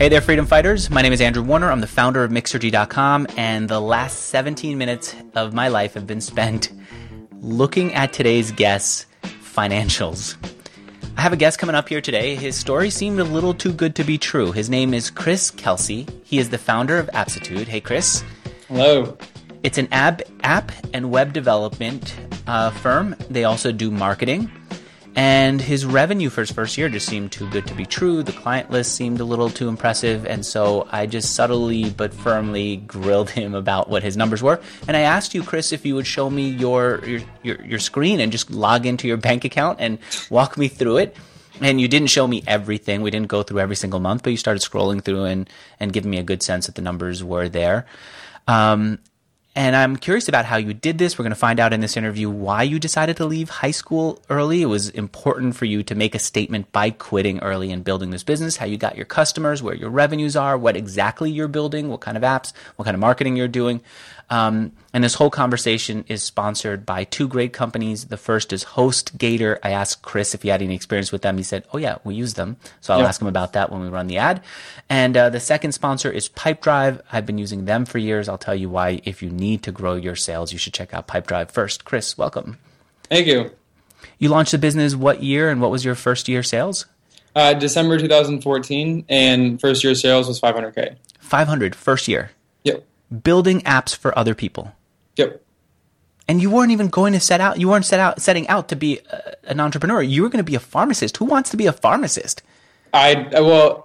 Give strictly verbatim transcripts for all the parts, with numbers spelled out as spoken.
Hey there, freedom fighters. My name is Andrew Warner. I'm the founder of Mixergy dot com, and the last seventeen minutes of my life have been spent looking at today's guest's financials. I have a guest coming up here today. His story seemed a little too good to be true. His name is Chris Kelsey. He is the founder of Appsitude. Hey, Chris. Hello. It's an app, app and web development uh, firm. They also do marketing. And his revenue for his first year just seemed too good to be true. The client list seemed a little too impressive. And so I just subtly but firmly grilled him about what his numbers were. And I asked you, Chris, if you would show me your your, your, your screen and just log into your bank account and walk me through it. And you didn't show me everything. We didn't go through every single month, but you started scrolling through and, and giving me a good sense that the numbers were there. Um, And I'm curious about how you did this. We're going to find out in this interview why you decided to leave high school early. It was important for you to make a statement by quitting early and building this business, how you got your customers, where your revenues are, what exactly you're building, what kind of apps, what kind of marketing you're doing. Um, and this whole conversation is sponsored by two great companies. The first is HostGator. I asked Chris if he had any experience with them. He said, oh yeah, we use them. So I'll yep. ask him about that when we run the ad. And uh, the second sponsor is Pipedrive. I've been using them for years. I'll tell you why. If you need to grow your sales, you should check out Pipedrive first. Chris, welcome. Thank you. You launched the business what year, and what was your first year sales? Uh, December two thousand fourteen, and first year sales was five hundred K. five hundred first year. Yep. Building apps for other people. Yep. And you weren't even going to set out, you weren't set out, setting out to be a, an entrepreneur. You were going to be a pharmacist. Who wants to be a pharmacist? I, well,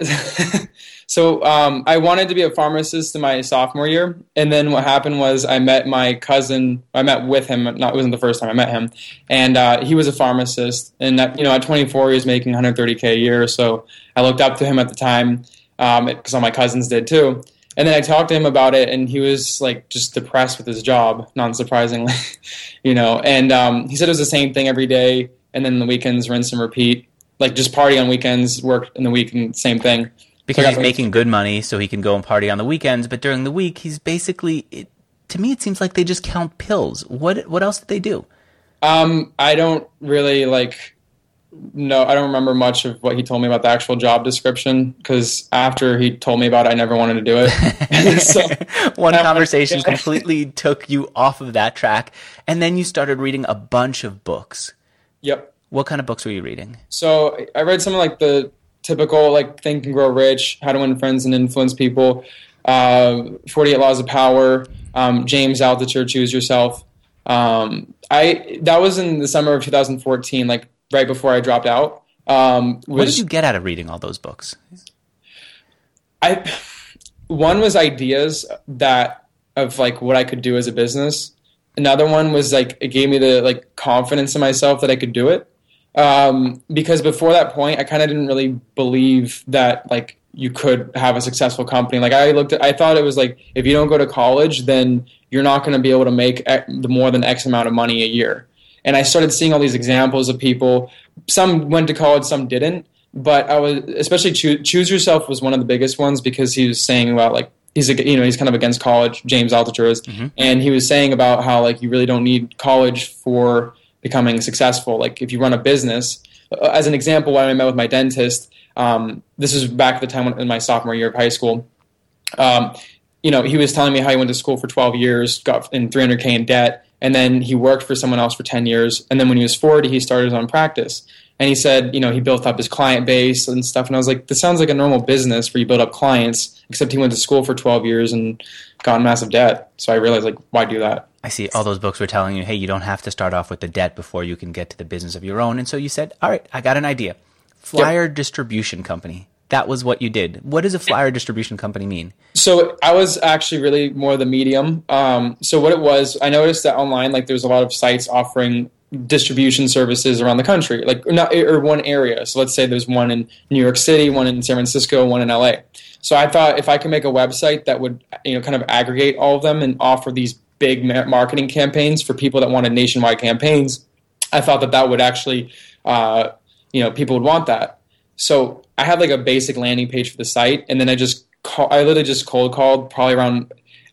so um, I wanted to be a pharmacist in my sophomore year. And then what happened was I met my cousin, I met with him, not, it wasn't the first time I met him. And uh, he was a pharmacist. And, that, you know, at twenty-four, he was making one hundred thirty K a year. So I looked up to him at the time because um, all my cousins did too. And then I talked to him about it, and he was like just depressed with his job, non-surprisingly, you know. And um, he said it was the same thing every day, and then the weekends rinse and repeat, like just party on weekends, work in the week, and same thing. Because so he's making good money, so he can go and party on the weekends. But during the week, he's basically, it, to me, it seems like they just count pills. What what else did they do? Um, I don't really like. No, I don't remember much of what he told me about the actual job description, because after he told me about it, I never wanted to do it. so, One conversation completely took you off of that track, and then you started reading a bunch of books. Yep. What kind of books were you reading? So I read some of like the typical like Think and Grow Rich, How to Win Friends and Influence People, uh, forty-eight Laws of Power, um, James Altucher, Choose Yourself. Um, I that was in the summer of two thousand fourteen, like right before I dropped out. Um, was, what did you get out of reading all those books? I one was ideas that of like what I could do as a business. Another one was like it gave me the like confidence in myself that I could do it. Um, because before that point, I kind of didn't really believe that like you could have a successful company. Like I looked at, I thought it was like if you don't go to college, then you're not going to be able to make the more than X amount of money a year. And I started seeing all these examples of people. Some went to college, some didn't. But I was, especially Choose, Choose Yourself was one of the biggest ones, because he was saying about like he's a, you know he's kind of against college. James Altucher is, mm-hmm. and he was saying about how like you really don't need college for becoming successful. Like if you run a business, as an example, when I met with my dentist, um, this was back at the time when, in my sophomore year of high school. Um, you know, he was telling me how he went to school for twelve years, got in three hundred K in debt. And then he worked for someone else for ten years. And then when he was forty, he started his own practice. And he said, you know, he built up his client base and stuff. And I was like, this sounds like a normal business where you build up clients, except he went to school for twelve years and got in massive debt. So I realized, like, why do that? I see all those books were telling you, hey, you don't have to start off with the debt before you can get to the business of your own. And so you said, all right, I got an idea. Flyer yep. distribution company. That was what you did. What does a flyer distribution company mean? So I was actually really more the medium. Um, so what it was, I noticed that online, like there's a lot of sites offering distribution services around the country, like not or one area. So let's say there's one in New York City, one in San Francisco, one in L A. So I thought if I could make a website that would, you know, kind of aggregate all of them and offer these big marketing campaigns for people that wanted nationwide campaigns, I thought that that would actually, uh, you know, people would want that. So I had like a basic landing page for the site, and then I just call, I literally just cold called probably around,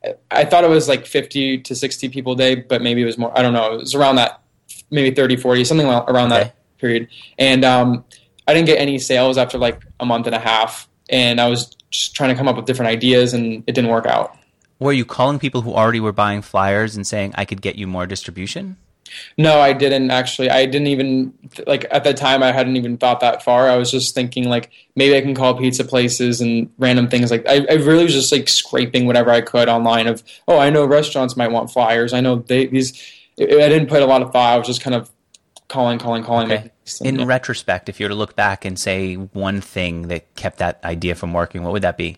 I thought it was like fifty to sixty people a day, but maybe it was more, I don't know, it was around that, maybe thirty, forty, something around that okay. period. And um, I didn't get any sales after like a month and a half, and I was just trying to come up with different ideas, and it didn't work out. Were you calling people who already were buying flyers and saying, I could get you more distribution? No, I didn't actually. I didn't even, like, at the time, I hadn't even thought that far. I was just thinking, like, maybe I can call pizza places and random things. Like, I, I really was just, like, scraping whatever I could online of, oh, I know restaurants might want flyers. I know they, these, I didn't put a lot of thought. I was just kind of calling, calling, calling. Okay. In yeah. retrospect, if you were to look back and say one thing that kept that idea from working, what would that be?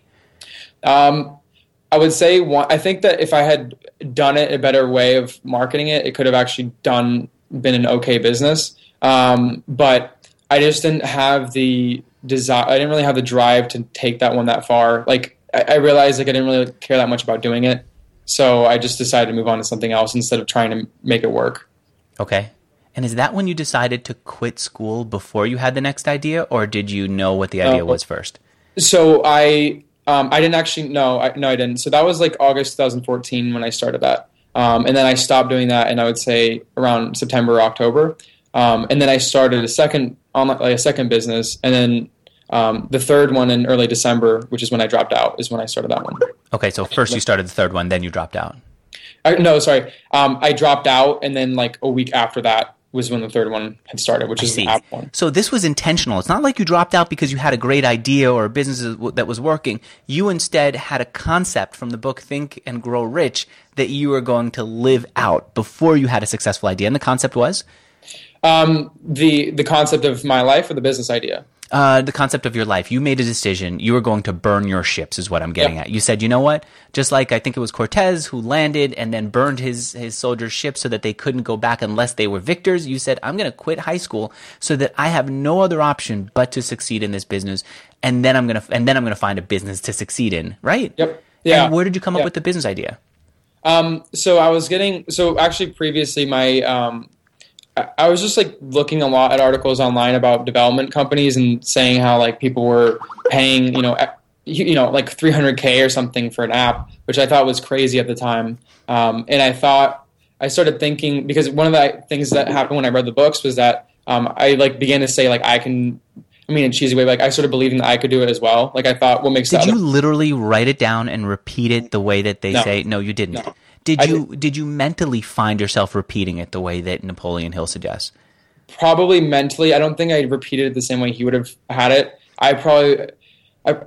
Um, I would say one, I think that if I had done it a better way of marketing it, it could have actually done been an okay business. Um, but I just didn't have the desire. I didn't really have the drive to take that one that far. Like I, I realized like I didn't really care that much about doing it, so I just decided to move on to something else instead of trying to make it work. Okay. And is that when you decided to quit school before you had the next idea, or did you know what the idea uh, was first? So I. Um, I didn't actually, no, I, no, I didn't. So that was like August twenty fourteen when I started that. Um, and then I stopped doing that, and I would say around September or October. Um, and then I started a second, online, like a second business. And then um, the third one in early December, which is when I dropped out, is when I started that one. Okay, so first you started the third one, then you dropped out. I, no, sorry. Um, I dropped out, and then like a week after that was when the third one had started, which I is see. the app one. So this was intentional. It's not like you dropped out because you had a great idea or a business that was working. You instead had a concept from the book Think and Grow Rich that you were going to live out before you had a successful idea. And the concept was? Um, the the concept of my life or the business idea? Uh, the concept of your life. You made a decision. You were going to burn your ships is what I'm getting yep. at. You said, you know what? Just like I think it was Cortez who landed and then burned his, his soldiers' ships so that they couldn't go back unless they were victors. You said, I'm going to quit high school so that I have no other option but to succeed in this business. And then I'm going to, and then I'm going to find a business to succeed in. Right? Yep. Yeah. And where did you come yeah. up with the business idea? Um, so I was getting, so actually previously my, um, I was just like looking a lot at articles online about development companies and saying how like people were paying, you know, you know, like three hundred K or something for an app, which I thought was crazy at the time. Um, and I thought, I started thinking, because one of the things that happened when I read the books was that um, I like began to say like I can, I mean in a cheesy way, like I started believing that I could do it as well. Like I thought, what makes Did the you other- literally write it down and repeat it the way that they no. say? No, you didn't. No. Did I you did. did you mentally find yourself repeating it the way that Napoleon Hill suggests? Probably mentally. I don't think I repeated it the same way he would have had it. I probably, I,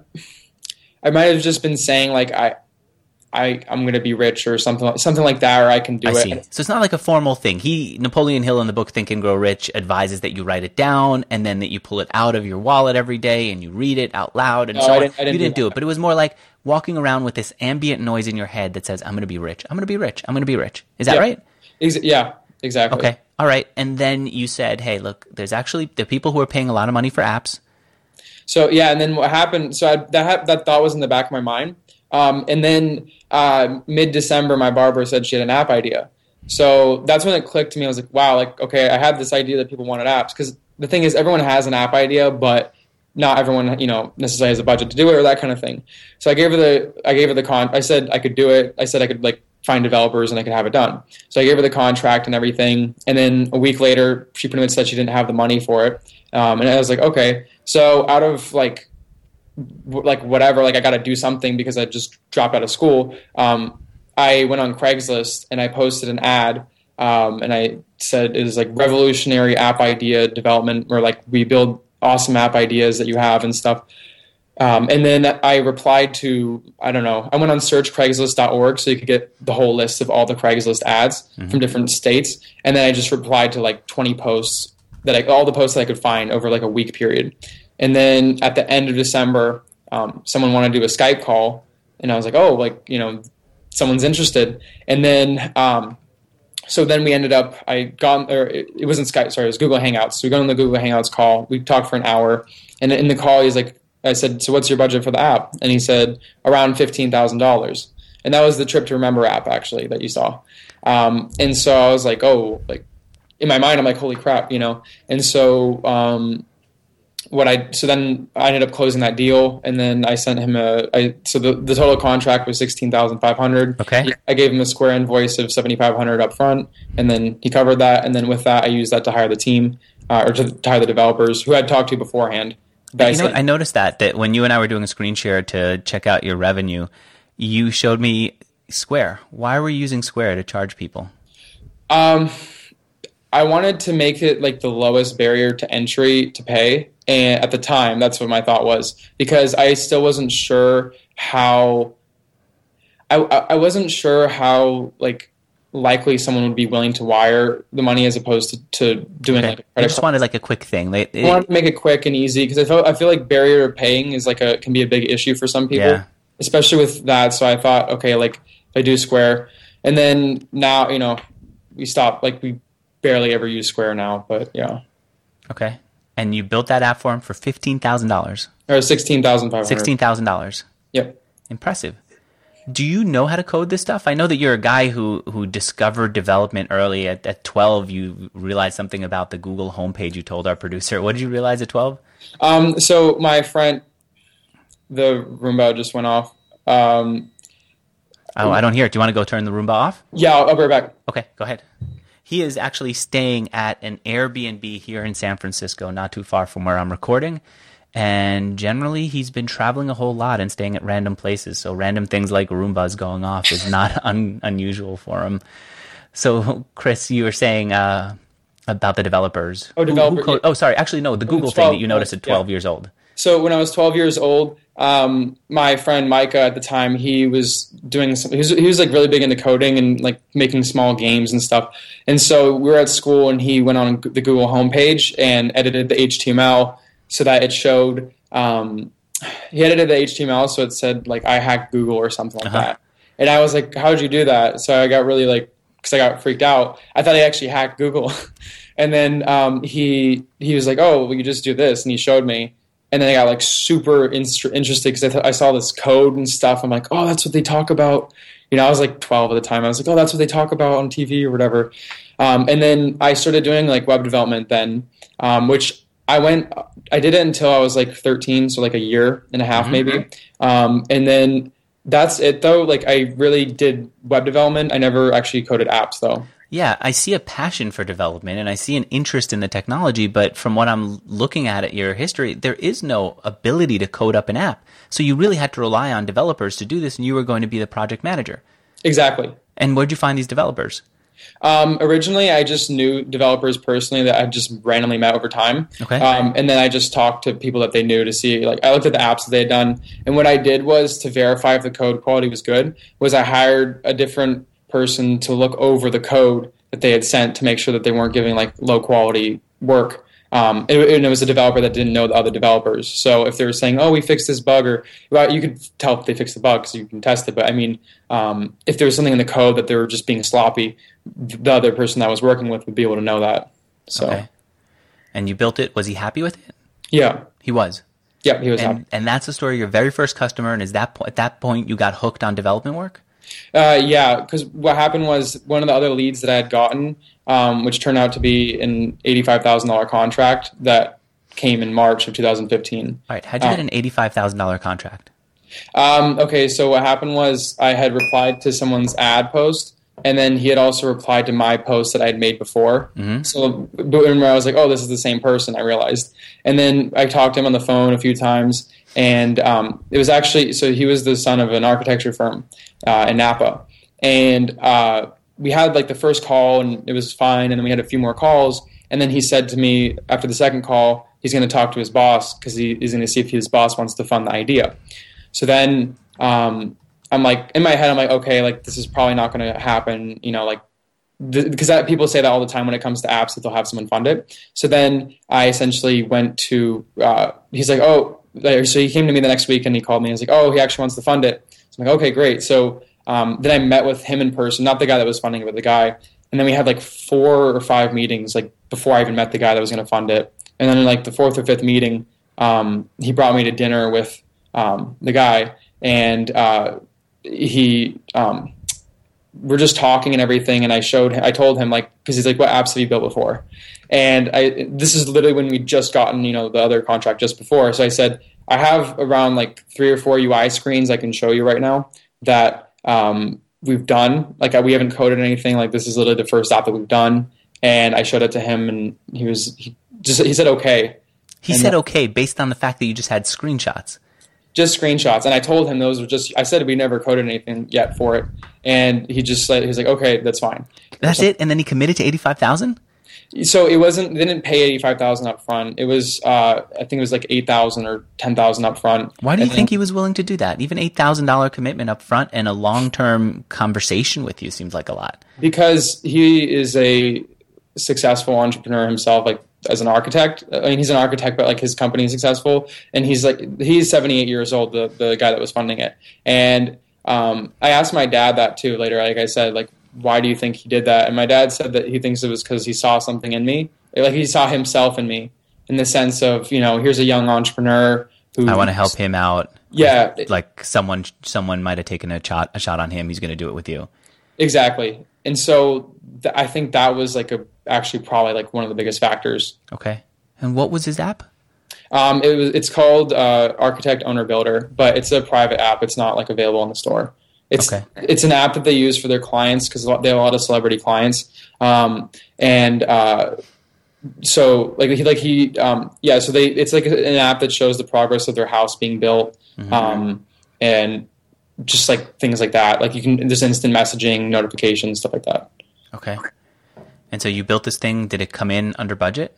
I might have just been saying like I, I, I'm going to be rich or something, something like that, or I can do I it. see. So it's not like a formal thing. He Napoleon Hill in the book Think and Grow Rich advises that you write it down and then that you pull it out of your wallet every day and you read it out loud and no, so I on. didn't, I didn't you didn't do, do it, but it was more like walking around with this ambient noise in your head that says, "I'm going to be rich. I'm going to be rich. I'm going to be rich." Is that yeah. right? Ex- yeah, exactly. Okay. All right. And then you said, hey, look, there's actually the people who are paying a lot of money for apps. So, yeah, and then what happened, so I, that that thought was in the back of my mind. Um, and then uh, mid-December, my barber said she had an app idea. So that's when it clicked to me. I was like, wow, like, okay, I had this idea that people wanted apps. Because the thing is, everyone has an app idea, but not everyone, you know, necessarily has a budget to do it or that kind of thing. So I gave her the, I gave her the con, I said I could do it. I said I could, like, find developers and I could have it done. So I gave her the contract and everything. And then a week later, she pretty much said she didn't have the money for it. Um, and I was like, okay. So out of like, w- like whatever, like I got to do something because I just dropped out of school. Um, I went on Craigslist and I posted an ad. Um, and I said it is like revolutionary app idea development where like we build awesome app ideas that you have and stuff. Um, and then I replied to, I don't know, I went on search craigslist dot org so you could get the whole list of all the Craigslist ads mm-hmm. from different states. And then I just replied to like twenty posts, that I, all the posts that I could find over like a week period. And then at the end of December, um, someone wanted to do a Skype call. And I was like, oh, like, you know, someone's interested. And then, um, so then we ended up, I got, or it, it wasn't Skype, sorry, it was Google Hangouts. So we got on the Google Hangouts call. We talked for an hour. And in the call, he's like, I said, so what's your budget for the app? And he said, around fifteen thousand dollars. And that was the Trip to Remember app, actually, that you saw. Um, and so I was like, oh, like, in my mind, I'm like, holy crap, you know? And so um, what I, so then I ended up closing that deal. And then I sent him a, I, so the, the total contract was sixteen thousand five hundred dollars. Okay. I gave him a Square invoice of seven thousand five hundred dollars up front. And then he covered that. And then with that, I used that to hire the team uh, or to, to hire the developers who I'd talked to beforehand. that I You know, sent. I noticed that that when you and I were doing a screen share to check out your revenue, you showed me Square. Why were you using Square to charge people? Um, I wanted to make it like the lowest barrier to entry to pay, and at the time, that's what my thought was, because I still wasn't sure how. I I wasn't sure how like likely someone would be willing to wire the money as opposed to, to doing Okay. like a I credit just card. wanted like a quick thing. They, I wanted to make it quick and easy because I feel I feel like barrier to paying is like a can be a big issue for some people, Yeah. especially with that. So I thought, okay, like if I do Square, and then now you know we stopped like we barely ever use Square now, but yeah, okay. And you built that app for him for fifteen thousand dollars. or sixteen thousand five hundred. Sixteen thousand dollars. Yep. Impressive. Do you know how to code this stuff? I know that you're a guy who, who discovered development early. At, at twelve, you realized something about the Google homepage. You told our producer. What did you realize at twelve? Um. So my friend, the Roomba just went off. Um. Oh, I don't hear it. Do you want to go turn the Roomba off? Yeah, I'll, I'll be right back. Okay, go ahead. He is actually staying at an Airbnb here in San Francisco, not too far from where I'm recording. And generally, he's been traveling a whole lot and staying at random places. So random things like Roombas going off is not un- unusual for him. So, Chris, you were saying uh, about the developers. Oh, Who- who developer- code- oh, sorry. Actually, no, the Google thing twelve, that you noticed at yeah. twelve years old. So when I was twelve years old, um, my friend Micah at the time, he was doing some, he was, he was like really big into coding and like making small games and stuff. And so we were at school and he went on the Google homepage and edited the H T M L so that it showed, um, he edited the H T M L so it said like, I hacked Google or something like Uh-huh. that. And I was like, how did you do that? So I got really like, cause I got freaked out. I thought he actually hacked Google. And then, um, he, he was like, oh, well, you just do this. And he showed me. And then I got like super in- interested because I, th- I saw this code and stuff. I'm like, oh, that's what they talk about. You know, I was like twelve at the time. I was like, oh, that's what they talk about on T V or whatever. Um, and then I started doing like web development then, um, which I went, I did it until I was like thirteen, so like a year and a half Mm-hmm. maybe. Um, and then that's it though. Like I really did web development. I never actually coded apps though. Yeah, I see a passion for development and I see an interest in the technology, but from what I'm looking at at your history, there is no ability to code up an app. So you really had to rely on developers to do this, and you were going to be the project manager. Exactly. And where'd you find these developers? Um, originally, I just knew developers personally that I just randomly met over time. Okay. Um, and then I just talked to people that they knew to see, like, I looked at the apps that they had done. And what I did was to verify if the code quality was good, was I hired a different person to look over the code that they had sent to make sure that they weren't giving, like, low quality work. Um, and, and it was a developer that didn't know the other developers. So if they were saying, oh, we fixed this bug, or well, you could tell if they fixed the bug because you can test it. But I mean, um, if there was something in the code that they were just being sloppy, the other person that I was working with would be able to know that. So, Okay. And you built it. Was he happy with it? yeah. He was. Yeah, he was And, happy. and that's the story of your very first customer. And is that po- at that point you got hooked on development work? Uh, yeah, because what happened was one of the other leads that I had gotten, um, which turned out to be an eighty-five thousand dollars contract that came in March of two thousand fifteen. All right. How'd you Uh, get an eighty-five thousand dollars contract? Um, okay, so what happened was I had replied to someone's ad post, and then he had also replied to my post that I had made before. Mhm. So but when I was like, oh, this is the same person, I realized. And then I talked to him on the phone a few times, and um, it was actually, so he was the son of an architecture firm uh, in Napa. And uh, we had like the first call, and it was fine, and then we had a few more calls. And then he said to me after the second call, he's going to talk to his boss because he, he's going to see if his boss wants to fund the idea. So then um, I'm like, in my head, I'm like, okay, like this is probably not going to happen, you know, like, because that, people say that all the time when it comes to apps that they'll have someone fund it. So then I essentially went to, uh, he's like, oh, so he came to me the next week and he called me and he's like, oh, he actually wants to fund it. So I'm like, okay, great. So um, then I met with him in person, not the guy that was funding it, but the guy. And then we had like four or five meetings, like before I even met the guy that was going to fund it. And then in like the fourth or fifth meeting, um, he brought me to dinner with um, the guy, and uh, he, um, we're just talking and everything. And I showed, I told him like, because he's like, what apps have you built before? And I, this is literally when we just gotten, you know, the other contract just before. So I said, I have around like three or four U I screens I can show you right now that um, we've done. Like we haven't coded anything. Like this is literally the first app that we've done. And I showed it to him, and he was he just he said okay. He and said that, okay based on the fact that you just had screenshots. Just screenshots, and I told him those were just. I said we never coded anything yet for it, and he just said he was like, "Okay, that's fine." That's it, and then he committed to eighty-five thousand. So it wasn't. They didn't pay eighty-five thousand up front. It was. Uh, I think it was like eight thousand or ten thousand up front. Why do you and think then, he was willing to do that? Even eight thousand dollar commitment up front and a long term conversation with you seems like a lot. Because he is a successful entrepreneur himself, like as an architect. I mean, he's an architect, but like his company is successful, and he's like he's seventy-eight years old. The the guy that was funding it, and um, I asked my dad that too later. Like I said, like. Why do you think he did that? And my dad said that he thinks it was because he saw something in me. Like he saw himself in me in the sense of, you know, here's a young entrepreneur who I want to help him out. Yeah. Like, like someone someone might have taken a shot a shot on him. He's going to do it with you. Exactly. And so th- I think that was like a actually probably like one of the biggest factors. Okay. And what was his app? Um, it was it's called uh, Architect Owner Builder, but it's a private app. It's not like available in the store. It's okay. It's an app that they use for their clients because they have a lot of celebrity clients, um, and uh, so like he like he um, yeah. So they it's like an app that shows the progress of their house being built, mm-hmm. um, and just like things like that. Like you can there's instant messaging, notifications, stuff like that. Okay. And so you built this thing. Did it come in under budget?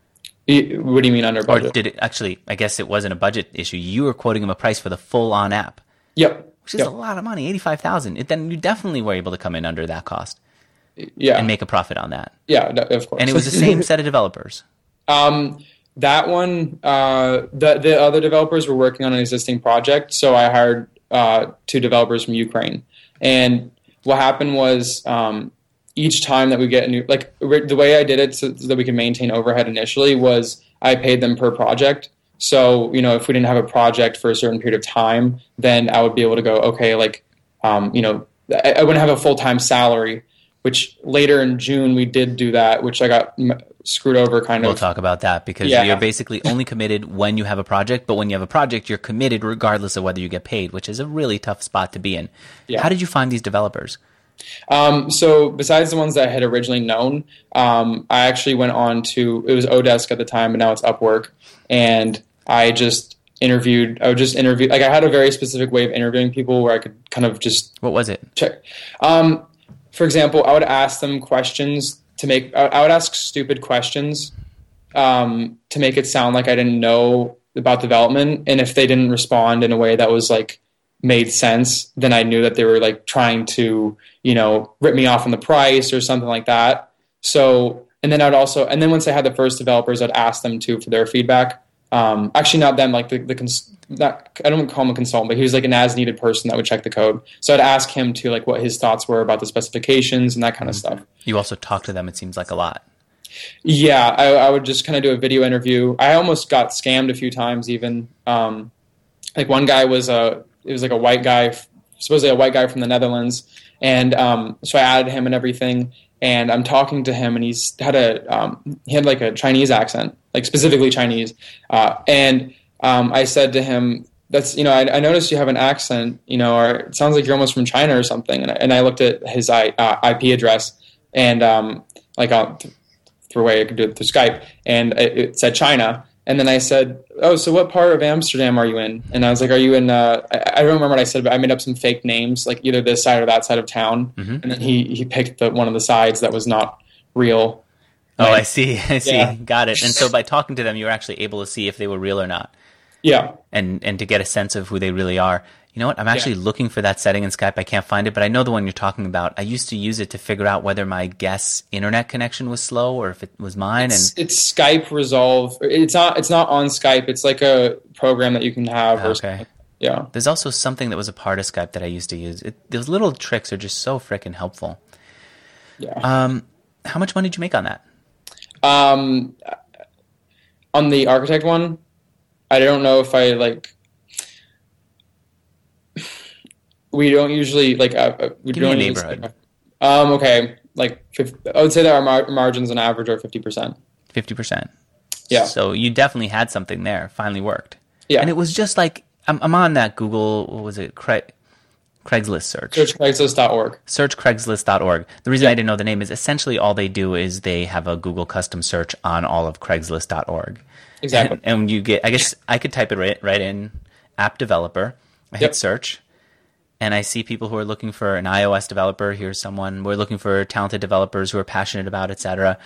It, what do you mean under budget? Or did it actually? I guess it wasn't a budget issue. You were quoting him a price for the full on app. Yep. Which is yep. a lot of money, eighty-five thousand dollars. Then you definitely were able to come in under that cost. Yeah. And make a profit on that. Yeah, no, of course. And it was the same set of developers. Um, that one, uh, the, the other developers were working on an existing project, so I hired uh, two developers from Ukraine. And what happened was um, each time that we get a new, like the way I did it so that we could maintain overhead initially was I paid them per project. So, you know, if we didn't have a project for a certain period of time, then I would be able to go, okay, like, um, you know, I, I wouldn't have a full-time salary, which later in June we did do that, which I got m- screwed over kind we'll of. We'll talk about that because yeah. you're basically only committed when you have a project, but when you have a project, you're committed regardless of whether you get paid, which is a really tough spot to be in. Yeah. How did you find these developers? Um, so besides the ones that I had originally known, um, I actually went on to, it was Odesk at the time, but now it's Upwork. And I just interviewed, I would just interview, like I had a very specific way of interviewing people where I could kind of just. What was it? Check. Um, for example, I would ask them questions to make, I would ask stupid questions um, to make it sound like I didn't know about development. And if they didn't respond in a way that was like, made sense, then I knew that they were like trying to, you know, rip me off on the price or something like that. So, and then I'd also, and then once I had the first developers, I'd ask them too for their feedback. Um, actually not them, like the, the, cons- not, I don't call him a consultant, but he was like an as needed person that would check the code. So I'd ask him to like what his thoughts were about the specifications and that kind of stuff. You also talk to them, it seems like a lot. Yeah. I, I would just kind of do a video interview. I almost got scammed a few times even. Um, like one guy was a, it was like a white guy, supposedly a white guy from the Netherlands. And um, so I added him and everything. And I'm talking to him, and he's had a um, he had like a Chinese accent, like specifically Chinese. Uh, and um, I said to him, "That's you know, I, I noticed you have an accent, you know, or it sounds like you're almost from China or something." And I, and I looked at his I, uh, I P address, and um, like uh, through a way I could do it through Skype, and it, it said China. And then I said, "Oh, so what part of Amsterdam are you in?" And I was like, "Are you in?" Uh, I, I don't remember what I said, but I made up some fake names, like either this side or that side of town. Mm-hmm. And then he he picked the, one of the sides that was not real. Oh, like, I see. I see. Yeah. Got it. And so by talking to them, you were actually able to see if they were real or not. Yeah. And and to get a sense of who they really are. You know what? I'm actually yeah. looking for that setting in Skype. I can't find it, but I know the one you're talking about. I used to use it to figure out whether my guest's internet connection was slow or if it was mine. It's, and it's Skype Resolve. It's not. It's not on Skype. It's like a program that you can have. Or okay. Yeah. There's also something that was a part of Skype that I used to use. It, those little tricks are just so freaking helpful. Yeah. Um, how much money did you make on that? Um, on the architect one, I don't know if I like. We don't usually like. Uh, we Give don't me a usually, neighborhood. Um. Okay. Like, fifty, I would say that our mar- margins on average are fifty percent. Fifty percent. Yeah. So you definitely had something there. Finally worked. Yeah. And it was just like I'm, I'm on that Google. What was it? Cra- Craigslist search. Search Craigslist dot org. Search Craigslist dot org. The reason yeah. I didn't know the name is essentially all they do is they have a Google custom search on all of Craigslist dot org. Exactly. And, and you get, I guess I could type it right, right in, app developer. I hit Yep. search, and I see people who are looking for an iOS developer. Here's someone. We're looking for talented developers who are passionate about, et cetera.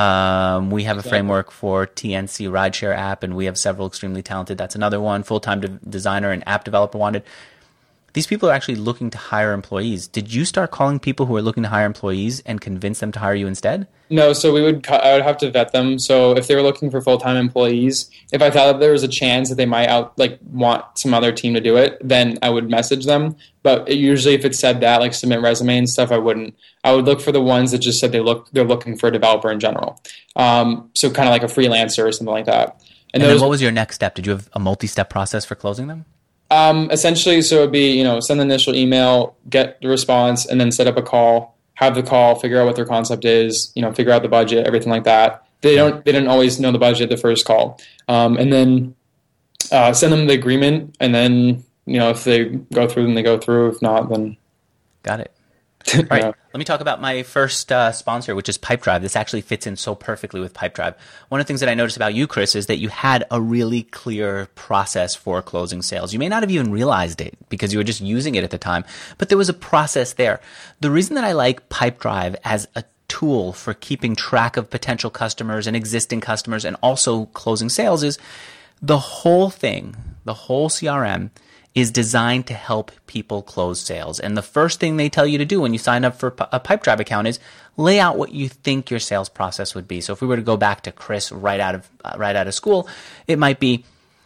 Um, we have a Exactly. framework for T N C rideshare app, and we have several extremely talented. That's another one. Full-time de- designer and app developer wanted. These people are actually looking to hire employees. Did you start calling people who are looking to hire employees and convince them to hire you instead? No, so we would. cu- I would have to vet them. So if they were looking for full time employees, if I thought that there was a chance that they might out like want some other team to do it, then I would message them. But it, usually, if it said that, like submit resume and stuff, I wouldn't. I would look for the ones that just said they look they're looking for a developer in general. Um, so kind of like a freelancer or something like that. And, those, then what was your next step? Did you have a multi-step process for closing them? Um, essentially, so it'd be, you know, send the initial email, get the response, and then set up a call, have the call, figure out what their concept is, you know, figure out the budget, everything like that. They don't, they didn't always know the budget the first call. Um, and then uh, send them the agreement, and then, you know, if they go through, then they go through. If not, then... Got it. All right, Yeah. let me talk about my first uh, sponsor, which is Pipedrive. This actually fits in so perfectly with Pipedrive. One of the things that I noticed about you, Chris, is that you had a really clear process for closing sales. You may not have even realized it because you were just using it at the time, but there was a process there. The reason that I like Pipedrive as a tool for keeping track of potential customers and existing customers and also closing sales is the whole thing, the whole C R M is designed to help people close sales. And the first thing they tell you to do when you sign up for a Pipedrive account is lay out what you think your sales process would be. So if we were to go back to Chris right out of uh, right out of school, it might be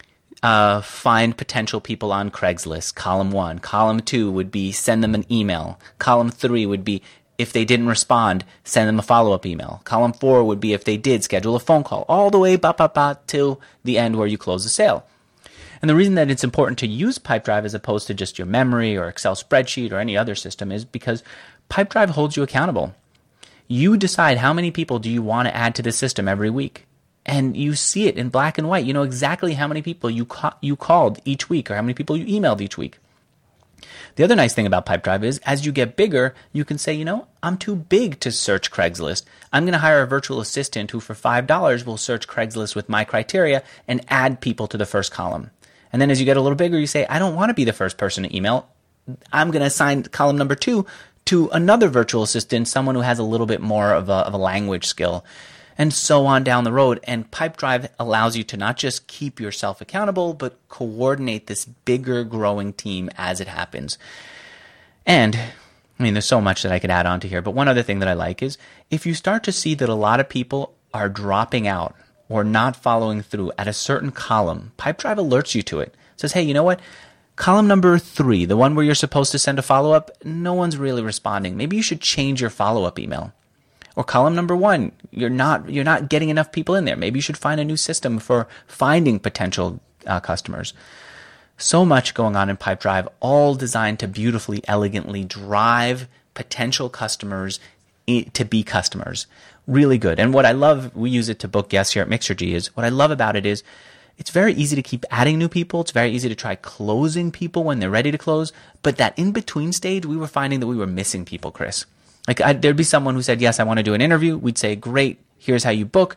uh, find potential people on Craigslist, column one. Column two would be send them an email. Column three would be if they didn't respond, send them a follow-up email. Column four would be if they did, schedule a phone call, all the way ba, ba, ba, till the end where you close the sale. And the reason that it's important to use Pipedrive as opposed to just your memory or Excel spreadsheet or any other system is because Pipedrive holds you accountable. You decide how many people do you want to add to the system every week. And you see it in black and white. You know exactly how many people you ca- you called each week or how many people you emailed each week. The other nice thing about Pipedrive is as you get bigger, you can say, you know, I'm too big to search Craigslist. I'm going to hire a virtual assistant who for five dollars will search Craigslist with my criteria and add people to the first column. And then as you get a little bigger, you say, I don't want to be the first person to email. I'm going to assign column number two to another virtual assistant, someone who has a little bit more of a, of a language skill, and so on down the road. And Pipedrive allows you to not just keep yourself accountable, but coordinate this bigger growing team as it happens. And I mean, there's so much that I could add on to here, but one other thing that I like is if you start to see that a lot of people are dropping out or not following through at a certain column, Pipedrive alerts you to it. It says, hey, you know what? Column number three, the one where you're supposed to send a follow-up, no one's really responding. Maybe you should change your follow-up email. Or column number one, you're not you're not getting enough people in there. Maybe you should find a new system for finding potential uh, customers. So much going on in Pipedrive, all designed to beautifully, elegantly drive potential customers to be customers. Really good. And what I love, we use it to book guests here at Mixergy, is what I love about it is it's very easy to keep adding new people. It's very easy to try closing people when they're ready to close. But that in-between stage, we were finding that we were missing people, Chris. Like I, there'd be someone who said, yes, I want to do an interview. We'd say, great, here's how you book.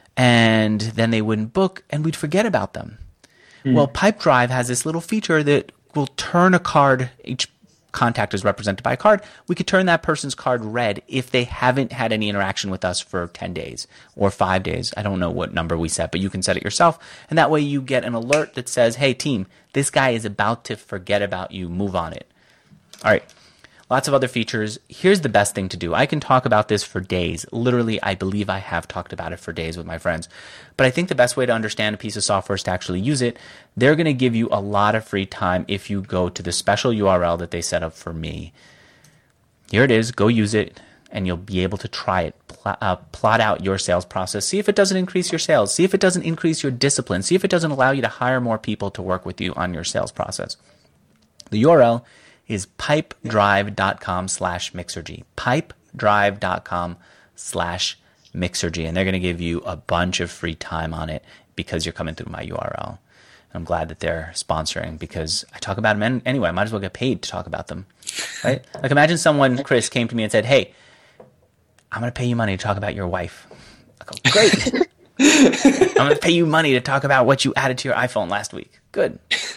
And then they wouldn't book and we'd forget about them. Mm. Well, Pipedrive has this little feature that will turn a card. Each contact is represented by a card. We could turn that person's card red if they haven't had any interaction with us for ten days or five days. I don't know what number we set, but you can set it yourself. And that way you get an alert that says, hey, team, this guy is about to forget about you. Move on it. All right. Lots of other features. Here's the best thing to do. I can talk about this for days. Literally, I believe I have talked about it for days with my friends. But I think the best way to understand a piece of software is to actually use it. They're going to give you a lot of free time if you go to the special U R L that they set up for me. Here it is. Go use it, and you'll be able to try it. Pl- uh, plot out your sales process. See if it doesn't increase your sales. See if it doesn't increase your discipline. See if it doesn't allow you to hire more people to work with you on your sales process. The U R L is pipedrive.com slash mixergy. Pipedrive.com slash mixergy. And they're going to give you a bunch of free time on it because you're coming through my U R L. I'm glad that they're sponsoring because I talk about them anyway. I might as well get paid to talk about them. Right? Like imagine someone, Chris, came to me and said, hey, I'm going to pay you money to talk about your wife. I go, great. I'm going to pay you money to talk about what you added to your iPhone last week. Good.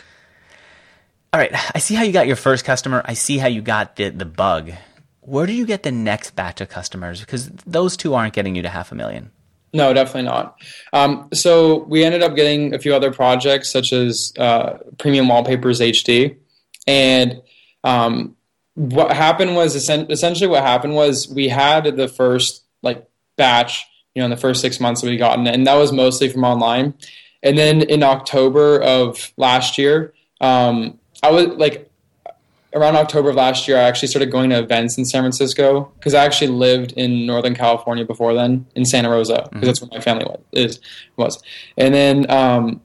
All right. I see how you got your first customer. I see how you got the, the bug. Where do you get the next batch of customers? Because those two aren't getting you to half a million. No, definitely not. Um, so we ended up getting a few other projects, such as uh, Premium Wallpapers H D. And um, what happened was, essentially what happened was we had the first like batch, you know, in the first six months that we gotten, and that was mostly from online. And then in October of last year, um, I was like, around October of last year, I actually started going to events in San Francisco because I actually lived in Northern California before then, in Santa Rosa, because mm-hmm. that's where my family was, is, was. And then, um,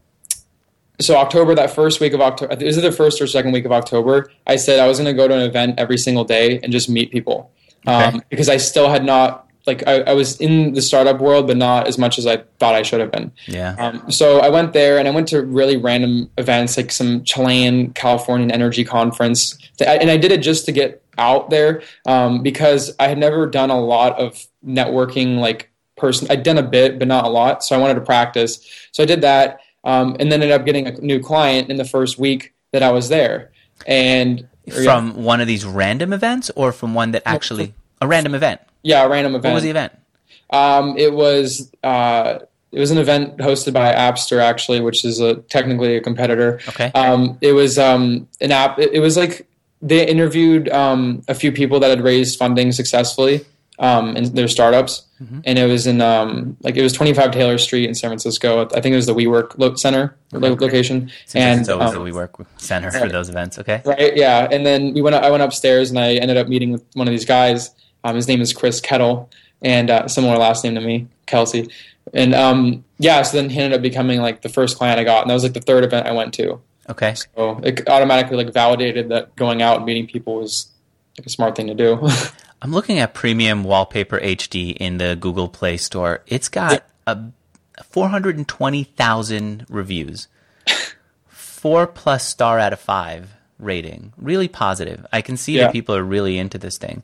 so October, that first week of October, this is the first or second week of October, I said I was going to go to an event every single day and just meet people. Okay. Um, because I still had not, like, I, I was in the startup world, but not as much as I thought I should have been. Yeah. Um, so I went there, and I went to really random events, like some Chilean Californian energy conference. And I did it just to get out there um, because I had never done a lot of networking, like, person. I'd done a bit, but not a lot. So I wanted to practice. So I did that, um, and then ended up getting a new client in the first week that I was there. And from yeah. one of these random events, or from one that actually a random event? Yeah, a random event. What was the event? Um, it was uh, it was an event hosted by Appster, actually, which is a, technically a competitor. Okay. Um, it was um, an app. It, it was like they interviewed um, a few people that had raised funding successfully um, in their startups, mm-hmm. and it was in um, like it was twenty-five Taylor Street in San Francisco. I think it was the WeWork lo- Center lo- location. And it's always um, the WeWork Center for those events. Okay. Right. Yeah, and then we went. I went upstairs, and I ended up meeting with one of these guys. Um, his name is Chris Kettle, and uh, similar last name to me, Kelsey. And um, yeah, so then he ended up becoming like the first client I got, and that was like the third event I went to. Okay. So it automatically like validated that going out and meeting people was like a smart thing to do. I'm looking at Premium Wallpaper H D in the Google Play Store. It's got a four hundred twenty thousand reviews, four plus star out of five rating. Really positive. I can see yeah. that people are really into this thing.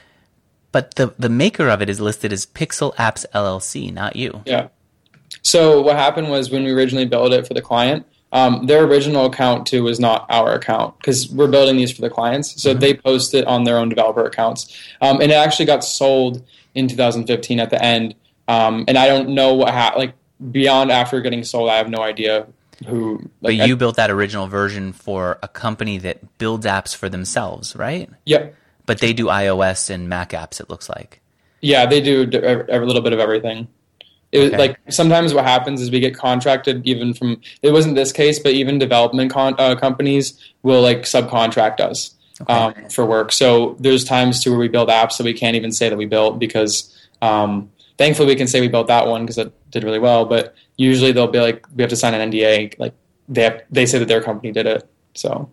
But the, the maker of it is listed as Pixel Apps L L C, not you. Yeah. So what happened was when we originally built it for the client, um, their original account too was not our account because we're building these for the clients. So mm-hmm. they post it on their own developer accounts. Um, and it actually got sold in two thousand fifteen at the end. Um, and I don't know what happened. Like beyond after getting sold, I have no idea who. Like, but you I, built that original version for a company that builds apps for themselves, right? Yep. But they do iOS and Mac apps, it looks like. Yeah, they do a little bit of everything. It was okay. Like sometimes what happens is we get contracted even from, it wasn't this case, but even development con, uh, companies will like subcontract us okay. um, for work. So there's times too where we build apps that we can't even say that we built because um, thankfully we can say we built that one because it did really well. But usually they'll be like, we have to sign an N D A. Like they have, they say that their company did it. So.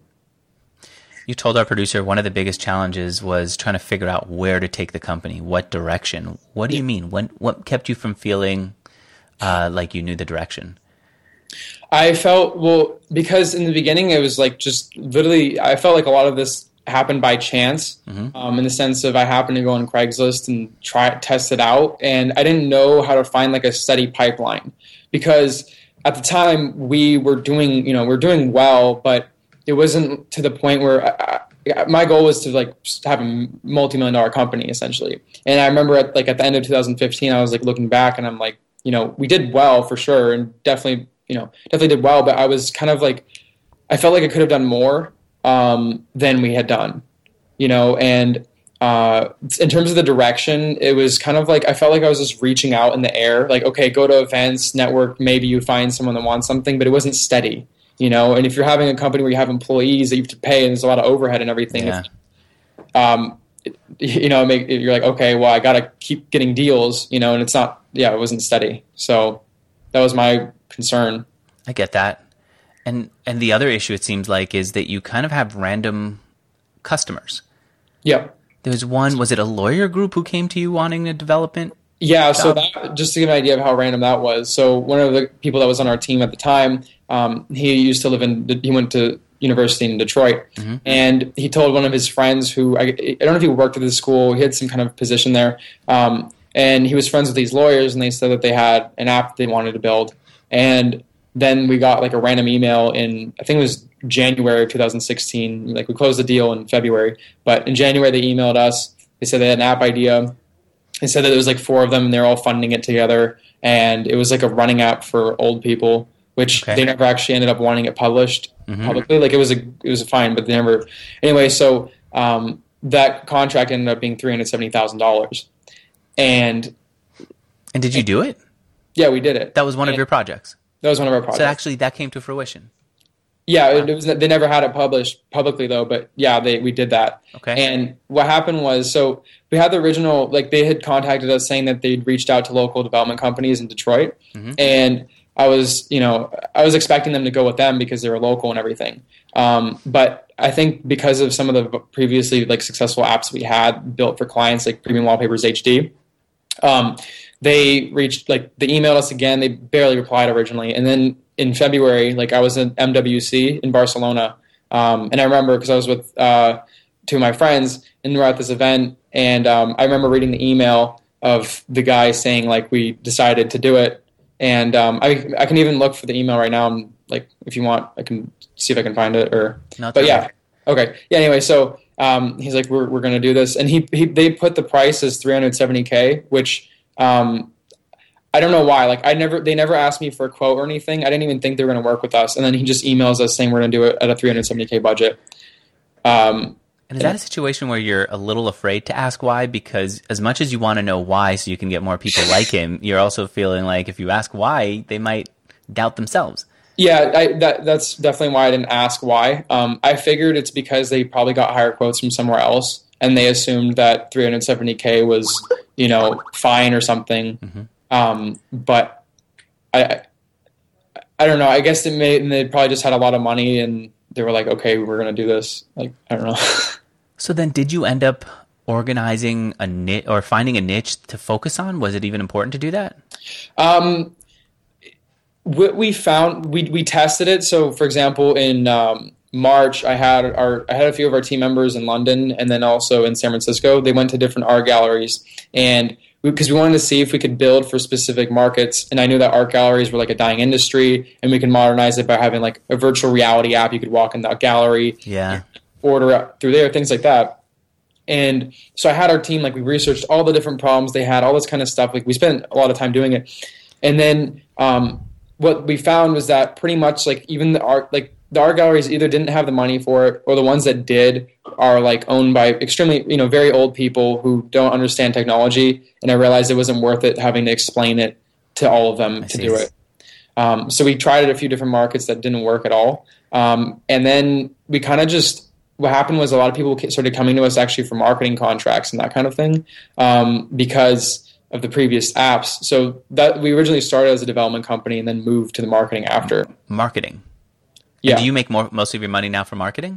You told our producer one of the biggest challenges was trying to figure out where to take the company, what direction. What do you mean? When, what kept you from feeling uh, like you knew the direction? I felt, well, because in the beginning it was like just literally, I felt like a lot of this happened by chance mm-hmm. um, in the sense of I happened to go on Craigslist and try test it out. And I didn't know how to find like a steady pipeline because at the time we were doing, you know, we're doing well, but it wasn't to the point where I, I, my goal was to like have a multi-million dollar company essentially. And I remember at like at the end of two thousand fifteen, I was like looking back and I'm like, you know, we did well for sure. And definitely, you know, definitely did well, but I was kind of like, I felt like I could have done more um, than we had done, you know, and uh, in terms of the direction, it was kind of like, I felt like I was just reaching out in the air, like, okay, go to events, network, maybe you find someone that wants something, but it wasn't steady. You know, and if you're having a company where you have employees that you have to pay and there's a lot of overhead and everything, yeah. if, um, it, you know, make, you're like, okay, well, I got to keep getting deals, you know, and it's not, yeah, it wasn't steady. So that was my concern. I get that. And and the other issue, it seems like, is that you kind of have random customers. Yep. There's one, was it a lawyer group who came to you wanting a development? Yeah, so that, just to give an idea of how random that was. So one of the people that was on our team at the time, um, he used to live in, he went to university in Detroit, mm-hmm. and he told one of his friends who, I, I don't know if he worked at the school, he had some kind of position there, um, And he was friends with these lawyers, and they said that they had an app they wanted to build. And then we got like a random email in, I think it was January of two thousand sixteen. Like we closed the deal in February, but in January they emailed us. They said they had an app idea. They said that there was like four of them, and they're all funding it together. And it was like a running app for old people, which okay. they never actually ended up wanting it published mm-hmm. publicly. Like it was a it was a fine, but they never. Anyway, so um, that contract ended up being three hundred seventy thousand dollars. And and did you do it? Yeah, we did it. That was one and of your projects. That was one of our projects. So actually, that came to fruition. Yeah, wow. it, it was. They never had it published publicly though, but yeah, they we did that. Okay. And what happened was, so we had the original. Like they had contacted us saying that they'd reached out to local development companies in Detroit, mm-hmm. and I was, you know, I was expecting them to go with them because they were local and everything. Um, but I think because of some of the previously like successful apps we had built for clients, like Premium Wallpapers H D. Um, they reached, like, they emailed us again. They barely replied originally. And then in February, like, I was at M W C in Barcelona. Um, and I remember because I was with uh, two of my friends, and we were at this event. And um, I remember reading the email of the guy saying, like, we decided to do it. And um, I I can even look for the email right now. And, like, if you want, I can see if I can find it. Or, Not but, yeah. Okay. Yeah, anyway, so um, he's like, we're we're going to do this. And he, he they put the price as three hundred seventy K, which um, I don't know why. Like, I never they never asked me for a quote or anything. I didn't even think they were going to work with us. And then he just emails us saying we're going to do it at a three hundred seventy K budget. Um, and is that a situation where you're a little afraid to ask why? Because as much as you want to know why so you can get more people like him, you're also feeling like if you ask why, they might doubt themselves. Yeah, I, that, that's definitely why I didn't ask why. Um, I figured it's because they probably got higher quotes from somewhere else, and they assumed that three hundred seventy K was, you know, fine or something. Mm-hmm. Um, but I, I don't know. I guess it may, they probably just had a lot of money, and they were like, "Okay, we're going to do this." Like, I don't know. So then, did you end up organizing a niche or finding a niche to focus on? Was it even important to do that? Um. We found we we tested it. So, for example, in um, March, I had our I had a few of our team members in London, and then also in San Francisco. They went to different art galleries, and because we, we wanted to see if we could build for specific markets. And I knew that art galleries were like a dying industry, and we could modernize it by having like a virtual reality app. You could walk in that gallery, yeah, order through there, things like that. And so I had our team, like we researched all the different problems they had, all this kind of stuff. Like we spent a lot of time doing it, and then. Um, What we found was that pretty much like even the art like the art galleries either didn't have the money for it, or the ones that did are like owned by extremely you know very old people who don't understand technology. And I realized it wasn't worth it having to explain it to all of them I to see. do it. Um, so we tried it at a few different markets that didn't work at all. Um, and then we kind of just what happened was a lot of people started coming to us actually for marketing contracts and that kind of thing um, because. of the previous apps. So that we originally started as a development company and then moved to the marketing after. Marketing. Yeah. And do you make more most of your money now from marketing?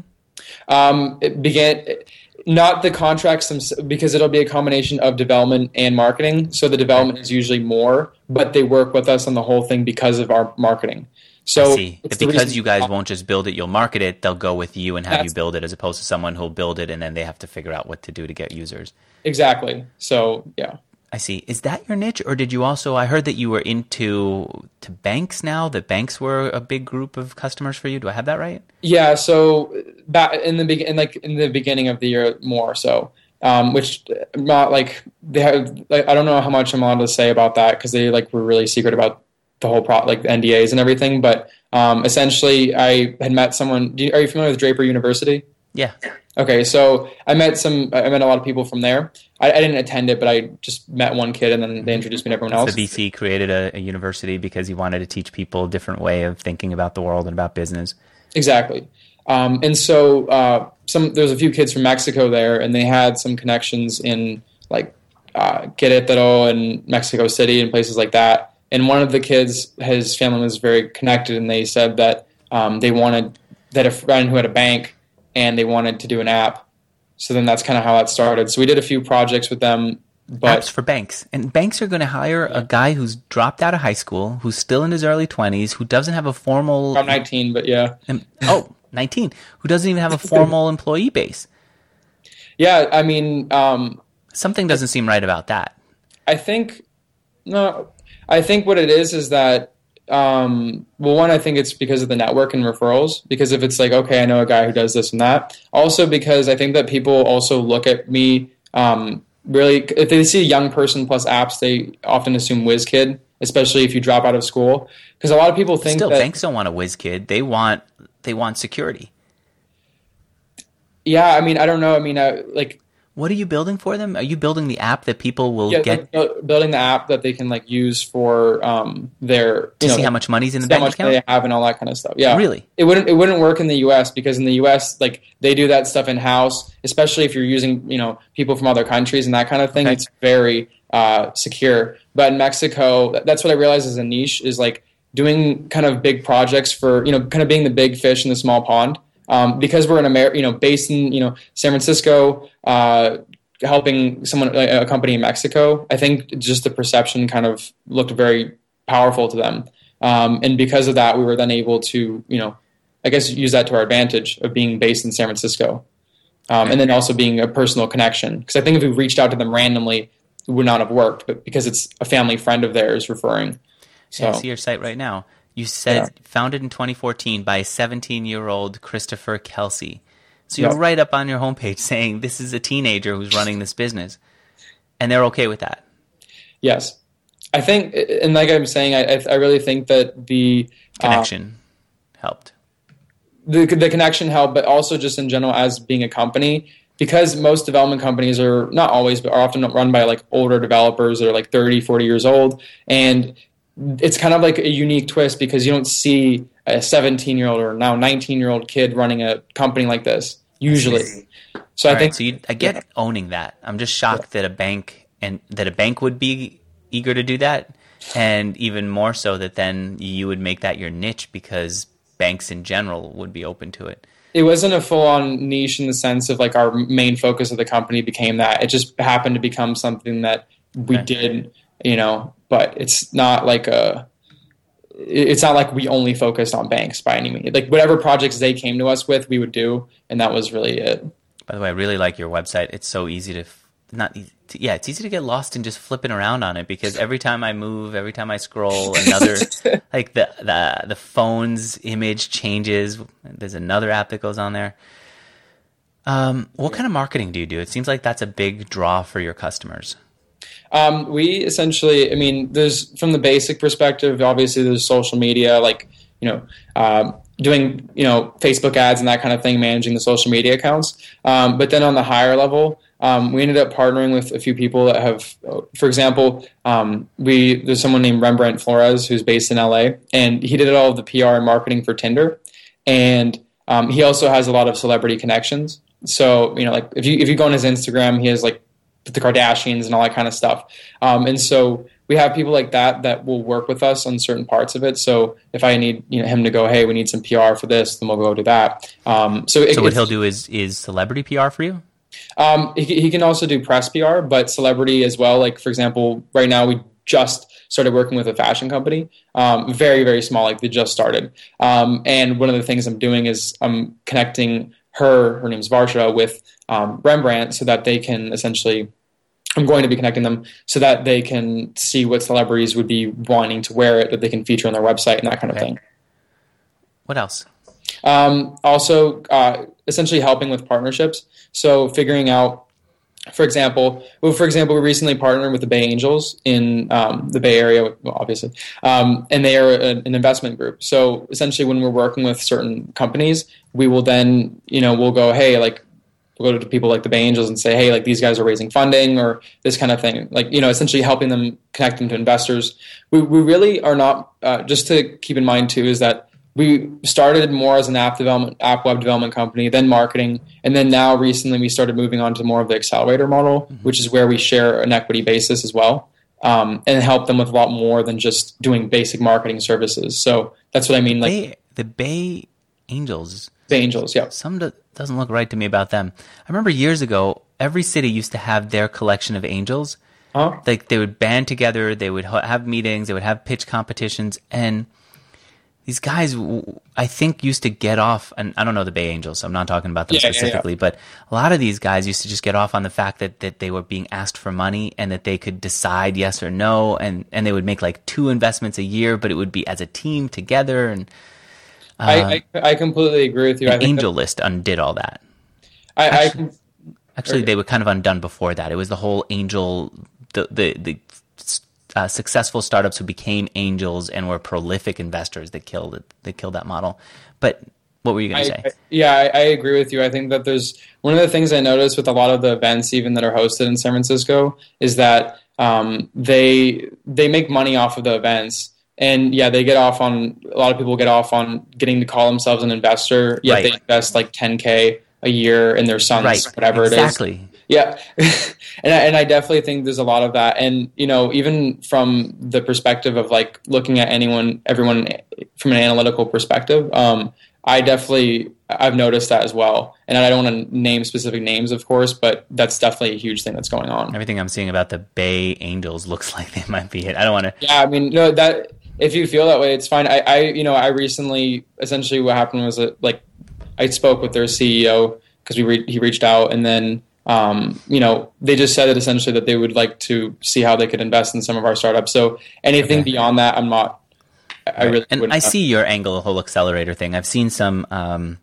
Um, it began not the contracts because it'll be a combination of development and marketing. So the development is usually more, but they work with us on the whole thing because of our marketing. So I see. It's because you guys won't just build it, you'll market it, they'll go with you and have you build it as opposed to someone who'll build it and then they have to figure out what to do to get users. Exactly. So, yeah. I see. Is that your niche, or did you also? I heard that you were into to banks now. That banks were a big group of customers for you. Do I have that right? Yeah. So back in the begin, like in the beginning of the year, more so. Um, which not like they have. Like, I don't know how much I'm allowed to say about that because they like were really secret about the whole pro, like the N D As and everything. But um, essentially, I had met someone. Do you, are you familiar with Draper University? Yeah. Okay, so I met some. I met a lot of people from there. I, I didn't attend it, but I just met one kid, and then they introduced me to everyone else. So B C created a, a university because he wanted to teach people a different way of thinking about the world and about business. Exactly, um, and so uh, some. There's a few kids from Mexico there, and they had some connections in like uh, Querétaro and Mexico City and places like that. And one of the kids, his family was very connected, and they said that um, they wanted that a friend who had a bank. And they wanted to do an app. So then that's kind of how that started. So we did a few projects with them. But apps for banks. And banks are going to hire yeah. a guy who's dropped out of high school, who's still in his early twenties, who doesn't have a formal... I'm nineteen, but yeah. Oh, nineteen. Who doesn't even have a formal employee base. Yeah, I mean... Um, Something doesn't seem right about that. I think no. I think what it is is that um, well, one, I think it's because of the network and referrals. Because if it's like, okay, I know a guy who does this and that. Also, because I think that people also look at me um, really. If they see a young person plus apps, they often assume whiz kid, especially if you drop out of school. Because a lot of people think Still, that banks don't want a whiz kid. They want they want security. Yeah, I mean, I don't know. I mean, uh, like. What are you building for them? Are you building the app that people will Yeah, get like, building the app that they can like use for um, their to you know, see how much money's in the how bank much account? they have and all that kind of stuff. Yeah, Really? It wouldn't it wouldn't work in the U S because in the U S like they do that stuff in house, especially if you're using you know people from other countries and that kind of thing. Okay. It's very uh, secure. But in Mexico, that's what I realized is a niche is like doing kind of big projects for you know kind of being the big fish in the small pond. Um, because we're in America, you know, based in you know San Francisco. Uh, helping someone, a company in Mexico, I think just the perception kind of looked very powerful to them. Um, and because of that, we were then able to, you know, I guess use that to our advantage of being based in San Francisco. Um, and then also being a personal connection. Because I think if we reached out to them randomly, it would not have worked, but because it's a family friend of theirs referring. So, Yeah, I see your site right now. You said Yeah. founded in twenty fourteen by seventeen-year-old Christopher Kelsey. So you're Yep. right up on your homepage saying this is a teenager who's running this business. And they're okay with that. Yes. I think, and like I'm saying, I, I really think that the Connection uh, helped. The, the connection helped, but also just in general as being a company, because most development companies are not always, but are often run by like older developers that are like thirty, forty years old. And it's kind of like a unique twist because you don't see a seventeen-year-old or now nineteen-year-old kid running a company like this usually. So All I right, think so you, I get yeah. owning that. I'm just shocked yeah. that a bank and that a bank would be eager to do that, and even more so that then you would make that your niche because banks in general would be open to it. It wasn't a full-on niche in the sense of like our main focus of the company became that. It just happened to become something that we okay. did, you know. But it's not like a. It's not like we only focused on banks by any means. Like whatever projects they came to us with, we would do, and that was really it. By the way, I really like your website. It's so easy to not easy to, yeah, it's easy to get lost in just flipping around on it because every time I move, every time I scroll, another like the the the phone's image changes. There's another app that goes on there. Um, what kind of marketing do you do? It seems like that's a big draw for your customers. Um, we essentially, I mean, there's from the basic perspective, obviously there's social media, like, you know, um, doing, you know, Facebook ads and that kind of thing, managing the social media accounts. Um, but then on the higher level, um, we ended up partnering with a few people that have, for example, um, we there's someone named Rembrandt Flores who's based in L A, and he did all of the P R and marketing for Tinder. And um, he also has a lot of celebrity connections. So, you know, like if you if you go on his Instagram, he has like the Kardashians and all that kind of stuff. Um, and so we have people like that that will work with us on certain parts of it. So if I need you know him to go, hey, we need some P R for this, then we'll go do that. Um, so it, so what he'll do is is celebrity P R for you? Um, he, he can also do press P R, but celebrity as well. Like, for example, right now we just started working with a fashion company. Um, very, very small, like they just started. Um, and one of the things I'm doing is I'm connecting her, her name's Varsha, with um, Rembrandt so that they can essentially, I'm going to be connecting them so that they can see what celebrities would be wanting to wear it, that they can feature on their website and that kind of okay. thing. What else? Um, also, uh, essentially helping with partnerships. So figuring out, for example, well, for example, we recently partnered with the Bay Angels in um, the Bay Area, well, obviously, um, and they are a, an investment group. So essentially, when we're working with certain companies, we will then, you know, we'll go, hey, like, we'll go to people like the Bay Angels and say, hey, like these guys are raising funding or this kind of thing. Like, you know, essentially helping them connect them to investors. We we really are not, uh, just to keep in mind too, is that we started more as an app development, app web development company, then marketing, and then now recently we started moving on to more of the accelerator model, mm-hmm. which is where we share an equity basis as well, um, and help them with a lot more than just doing basic marketing services. So that's what I mean. Like Bay, the Bay Angels. Bay Angels, yeah. Some do, doesn't look right to me about them. I remember years ago, every city used to have their collection of angels. Huh? Like they would band together, they would ha- have meetings, they would have pitch competitions, and these guys, w- I think, used to get off, and I don't know the Bay Angels, so I'm not talking about them Yeah, yeah, specifically, yeah. but a lot of these guys used to just get off on the fact that, that they were being asked for money and that they could decide yes or no, and, and they would make like two investments a year, but it would be as a team together. And I, I I completely agree with you. I and think Angel that, List undid all that. I, I Actually, actually, they were kind of undone before that. It was the whole angel, the the the uh, successful startups who became angels and were prolific investors that killed it. That killed that model. But what were you going to say? I, yeah, I, I agree with you. I think that there's one of the things I noticed with a lot of the events, even that are hosted in San Francisco, is that um, they they make money off of the events. And yeah, they get off on, a lot of people get off on getting to call themselves an investor, yet Right. they invest like ten K a year in their sons, Right, whatever exactly. it is. Yeah. and, I, and I definitely think there's a lot of that. And, you know, even from the perspective of like looking at anyone, everyone from an analytical perspective, um, I definitely, I've noticed that as well. And I don't want to name specific names, of course, but that's definitely a huge thing that's going on. Everything I'm seeing about the Bay Angels looks like they might be it. I don't want to. Yeah, I mean, no, that if you feel that way, it's fine. I, I you know, I recently, essentially, what happened was that, like, I spoke with their C E O because we re- he reached out, and then, um, you know, they just said that essentially that they would like to see how they could invest in some of our startups. So anything Okay. beyond that, I'm not. I Right. really And wouldn't I know. see your angle whole accelerator thing. I've seen some um,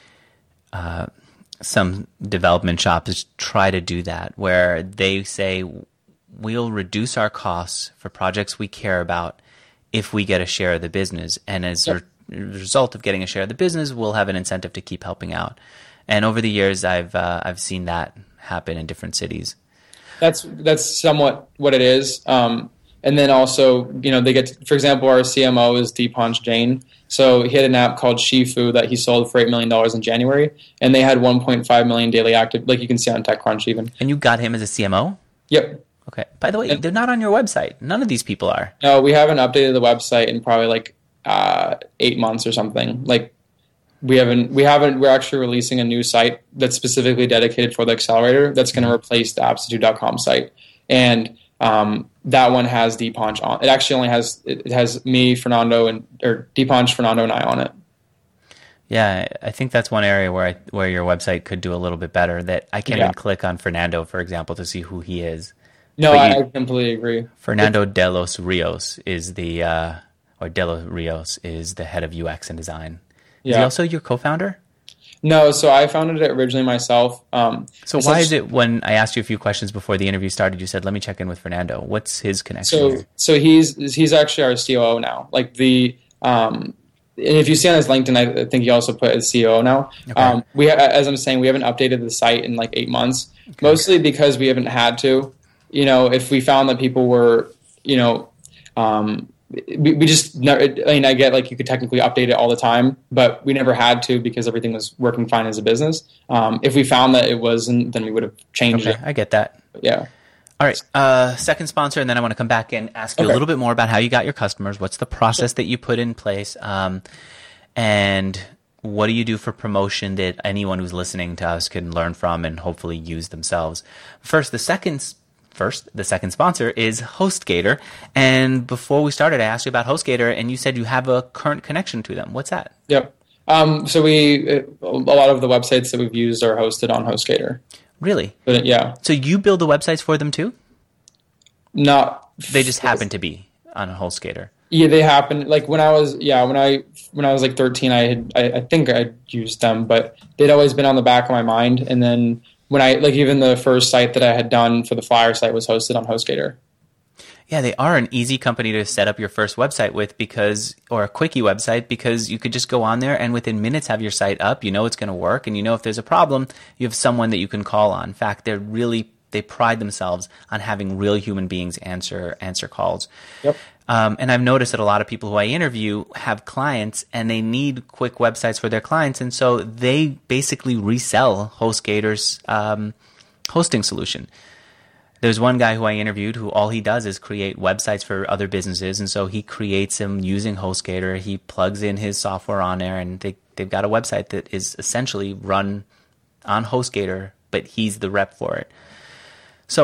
uh, some development shops try to do that, where they say we'll reduce our costs for projects we care about if we get a share of the business, and as Yep. a result of getting a share of the business, we'll have an incentive to keep helping out. And over the years, I've uh, I've seen that happen in different cities. That's that's somewhat what it is. Um, and then also, you know, they get, to, for example, our C M O is Deepansh Jain. So he had an app called Shifu that he sold for eight million dollars in January, and they had one point five million daily active, like you can see on TechCrunch even. And you got him as a C M O? Yep. Okay. By the way, And- they're not on your website. None of these people are. No, we haven't updated the website in probably like uh, eight months or something. Like we haven't, we haven't. We're actually releasing a new site that's specifically dedicated for the accelerator. That's going to replace the aptitude dot com site, and um, that one has Deepansh on. It actually only has it has me, Fernando, and or Deepansh, Fernando, and I on it. Yeah, I think that's one area where I, where your website could do a little bit better. That I can't Yeah. even click on Fernando, for example, to see who he is. No, But I, you- I completely agree. Fernando de los Rios is the uh, or de los Rios is the head of U X and design. Is he Yeah. also your co-founder? No, so I founded it originally myself. Um, So why is it when I asked you a few questions before the interview started, you said, "Let me check in with Fernando"? What's his connection So, here? so he's he's actually our C O O now. Like the, um, and if you see on his LinkedIn, I think he also put as C O O now. Okay. Um, we, ha- as I'm saying, we haven't updated the site in like eight months, mostly because we haven't had to. You know, if we found that people were, you know, um, we, we just never. I mean, I get like you could technically update it all the time, but we never had to because everything was working fine as a business. Um, if we found that it wasn't, then we would have changed Okay, it. I get that. Yeah. All right, uh, second sponsor, and then I want to come back and ask you Okay. a little bit more about how you got your customers. What's the process that you put in place, um, and what do you do for promotion that anyone who's listening to us can learn from and hopefully use themselves? First, the second, first, the second sponsor is HostGator. And before we started, I asked you about HostGator, and you said you have a current connection to them. What's that? Yep. Um, so we a lot of the websites that we've used are hosted on HostGator. Really? But yeah, So you build the websites for them too? not They just happen to be on HostGator. Yeah, they happen. Like when I was yeah when I when I was like thirteen, I had I, I think I used them, but they'd always been on the back of my mind. And then when I like even the first site that I had done for the flyer site was hosted on HostGator. Yeah, they are an easy company to set up your first website with because, or a quickie website, because you could just go on there and within minutes have your site up. You know it's going to work, and you know if there's a problem, you have someone that you can call on. In fact, they're really they pride themselves on having real human beings answer answer calls. Yep. Um, and I've noticed that a lot of people who I interview have clients and they need quick websites for their clients, and so they basically resell HostGator's um, hosting solution. There's one guy who I interviewed who all he does is create websites for other businesses, and so he creates them using HostGator. He plugs in his software on there, and they, they've got a website that is essentially run on HostGator, but he's the rep for it. So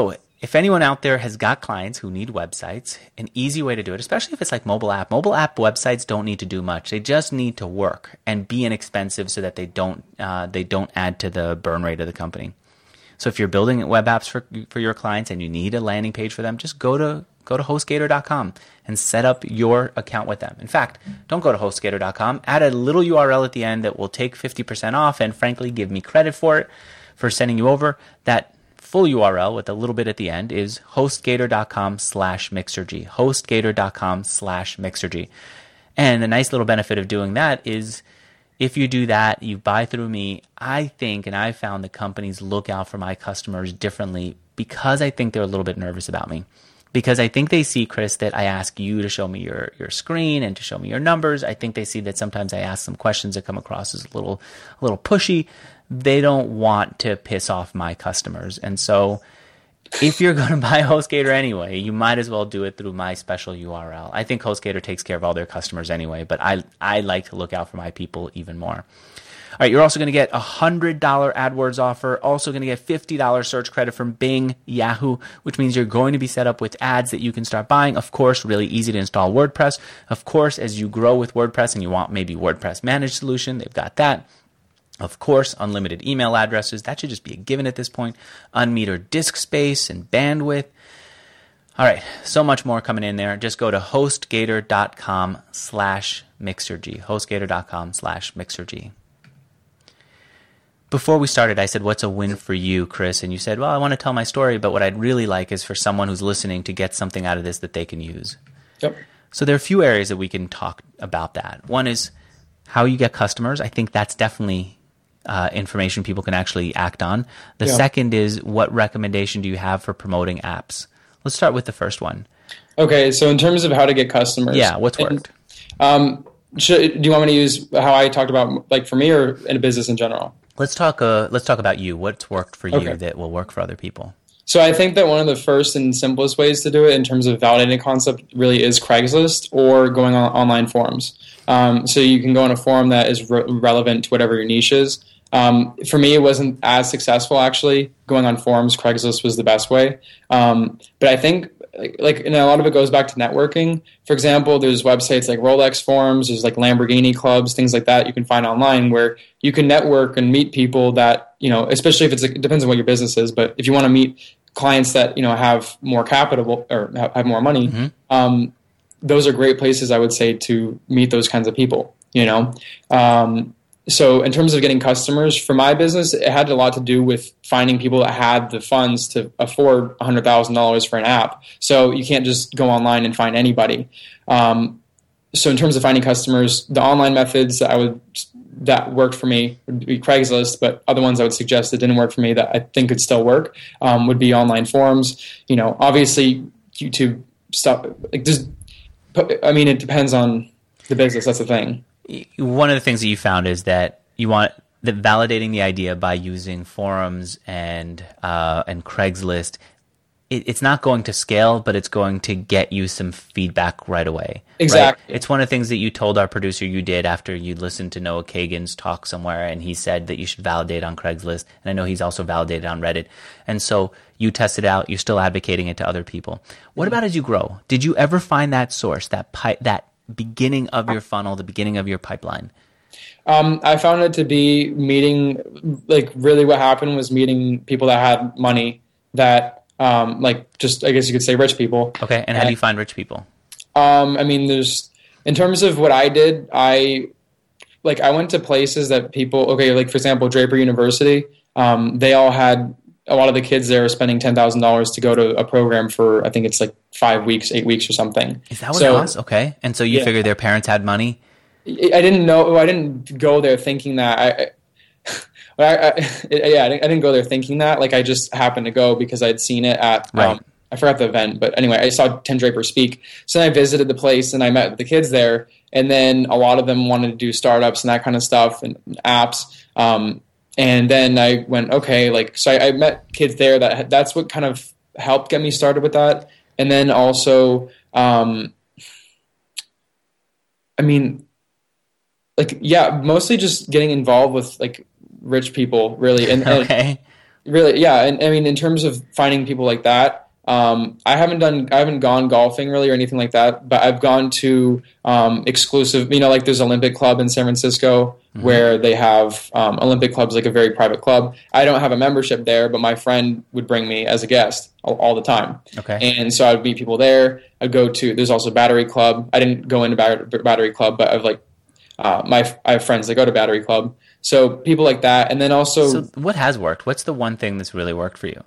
if anyone out there has got clients who need websites, an easy way to do it, especially if it's like mobile app, mobile app websites don't need to do much. They just need to work and be inexpensive so that they don't uh, they don't add to the burn rate of the company. So if you're building web apps for for your clients and you need a landing page for them, just go to go to HostGator dot com and set up your account with them. In fact, don't go to HostGator dot com. Add a little U R L at the end that will take fifty percent off and frankly give me credit for it for sending you over. That full U R L with a little bit at the end is HostGator dot com slash MixerG. HostGator dot com slash MixerG. And the nice little benefit of doing that is if you do that, you buy through me, I think, and I found that companies look out for my customers differently because I think they're a little bit nervous about me. Because I think they see, Chris, that I ask you to show me your, your screen and to show me your numbers. I think they see that sometimes I ask some questions that come across as a little, a little pushy. They don't want to piss off my customers. And so if you're going to buy HostGator anyway, you might as well do it through my special U R L. I think HostGator takes care of all their customers anyway, but I, I like to look out for my people even more. All right, you're also going to get a one hundred dollars AdWords offer, also going to get fifty dollars search credit from Bing, Yahoo, which means you're going to be set up with ads that you can start buying. Of course, really easy to install WordPress. Of course, as you grow with WordPress and you want maybe WordPress managed solution, they've got that. Of course, unlimited email addresses. That should just be a given at this point. Unmetered disk space and bandwidth. All right, so much more coming in there. Just go to HostGator dot com slash MixerG. HostGator dot com slash MixerG. Before we started, I said, what's a win for you, Chris? And you said, well, I want to tell my story, but what I'd really like is for someone who's listening to get something out of this that they can use. Yep. So there are a few areas that we can talk about that. One is how you get customers. I think that's definitely uh, information people can actually act on. The yeah. second is what recommendation do you have for promoting apps? Let's start with the first one. Okay, so in terms of how to get customers. Yeah, what's worked? And, um, should, do you want me to use how I talked about, like for me or in a business in general? Let's talk. Uh, let's talk about you. What's worked for you okay. that will work for other people? So I think that one of the first and simplest ways to do it in terms of validating a concept really is Craigslist or going on online forums. Um, so you can go on a forum that is re- relevant to whatever your niche is. Um, for me, it wasn't as successful actually. Going on forums, Craigslist was the best way. Um, but I think like, and a lot of it goes back to networking. For example, there's websites like Rolex forums, there's like Lamborghini clubs, things like that you can find online where you can network and meet people that, you know, especially if it's, it depends on what your business is, but if you want to meet clients that, you know, have more capital or have more money, mm-hmm. um, those are great places, I would say, to meet those kinds of people, you know. Um, So in terms of getting customers for my business, it had a lot to do with finding people that had the funds to afford one hundred thousand dollars for an app. So you can't just go online and find anybody. Um, so in terms of finding customers, the online methods that I would that worked for me would be Craigslist, but other ones I would suggest that didn't work for me that I think could still work um, would be online forums. You know, obviously YouTube stuff. Like just, I mean, it depends on the business. That's the thing. One of the things that you found is that you want that validating the idea by using forums and uh, and Craigslist. It, it's not going to scale, but it's going to get you some feedback right away. Exactly. Right? It's one of the things that you told our producer you did after you listened to Noah Kagan's talk somewhere, and he said that you should validate on Craigslist. And I know he's also validated on Reddit. And so you test it out. You're still advocating it to other people. What about as you grow? Did you ever find that source, that pi- that beginning of your funnel, the beginning of your pipeline? Um, I found it to be meeting, like really what happened was meeting people that had money that, um, like just, I guess you could say rich people. Okay. And, and how do you find rich people? Um, I mean, there's, in terms of what I did, I, like I went to places that people, okay, like for example, Draper University, um, they all had, a lot of the kids there are spending ten thousand dollars to go to a program for, I think it's like five weeks, eight weeks or something. Is that what so, it was? Okay. And so you yeah. figured their parents had money? I didn't know, I didn't go there thinking that. I, I, I yeah, I didn't, I didn't go there thinking that. Like I just happened to go because I'd seen it at, right. um, I forgot the event, but anyway, I saw Tim Draper speak. So then I visited the place and I met with the kids there. And then a lot of them wanted to do startups and that kind of stuff and apps. Um, And then I went, okay, like, so I, I met kids there that that's what kind of helped get me started with that. And then also, um, I mean, like, yeah, mostly just getting involved with like rich people really. And, okay. and really, yeah. And I mean, in terms of finding people like that, Um, I haven't done, I haven't gone golfing really or anything like that, but I've gone to um, exclusive, you know, like there's Olympic Club in San Francisco mm-hmm. where they have um, Olympic Club's like a very private club. I don't have a membership there, but my friend would bring me as a guest all, all the time. Okay. And so I would meet people there. I'd go to, there's also Battery Club. I didn't go into Battery Club, but I've like, uh, my, I have friends that go to Battery Club. So people like that. And then also. So what has worked? What's the one thing that's really worked for you?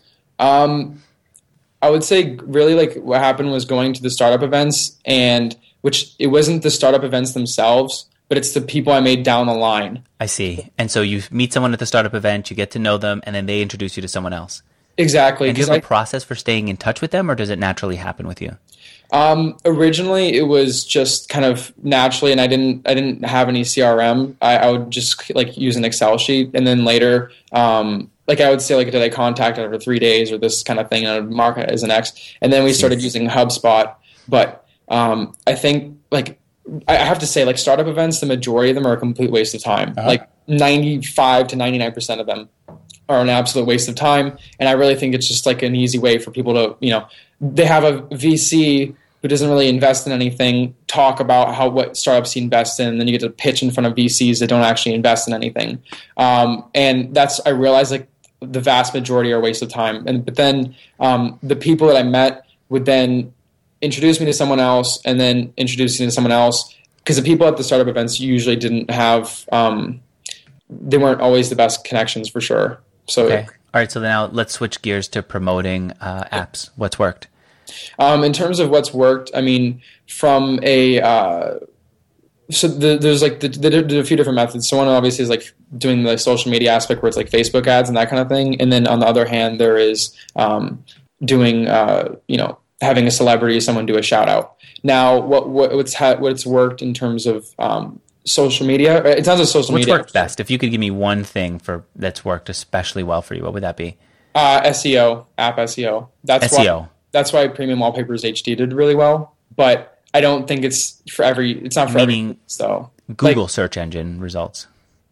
Um, I would say really like what happened was going to the startup events, and which it wasn't the startup events themselves, but it's the people I made down the line. I see. And so you meet someone at the startup event, you get to know them, and then they introduce you to someone else. Exactly. And do you have I, a process for staying in touch with them, or does it naturally happen with you? Um, originally it was just kind of naturally, and I didn't, I didn't have any C R M. I, I would just like use an Excel sheet, and then later, um, like I would say, like, did I contact it over three days or this kind of thing, and I would mark it as an X. And then we started using HubSpot. But um, I think, like, I have to say, like, startup events, the majority of them are a complete waste of time. Uh-huh. Like, ninety-five to ninety-nine percent of them are an absolute waste of time. And I really think it's just, like, an easy way for people to, you know, they have a V C who doesn't really invest in anything, talk about how what startups he invests in, and then you get to pitch in front of V Cs that don't actually invest in anything. Um, and that's, I realized, like, the vast majority are a waste of time. And but then um, the people that I met would then introduce me to someone else, and then introduce me to someone else, because the people at the startup events usually didn't have um, they weren't always the best connections for sure. So okay. All right, so now let's switch gears to promoting uh, apps. What's worked? Um, in terms of what's worked, I mean, from a uh, so the, there's like the, the, the, a few different methods. So one obviously is like doing the social media aspect where it's like Facebook ads and that kind of thing. And then on the other hand, there is um, doing uh, you know having a celebrity, someone do a shout out. Now, what what what's ha- what's worked in terms of um, social media? It sounds like social what's media. What's worked best? If you could give me one thing for that's worked especially well for you, what would that be? Uh, S E O, app S E O. That's S E O. Why, that's why Premium Wallpapers H D did really well. But I don't think it's for every. It's not for Meaning every. So Google like, search engine results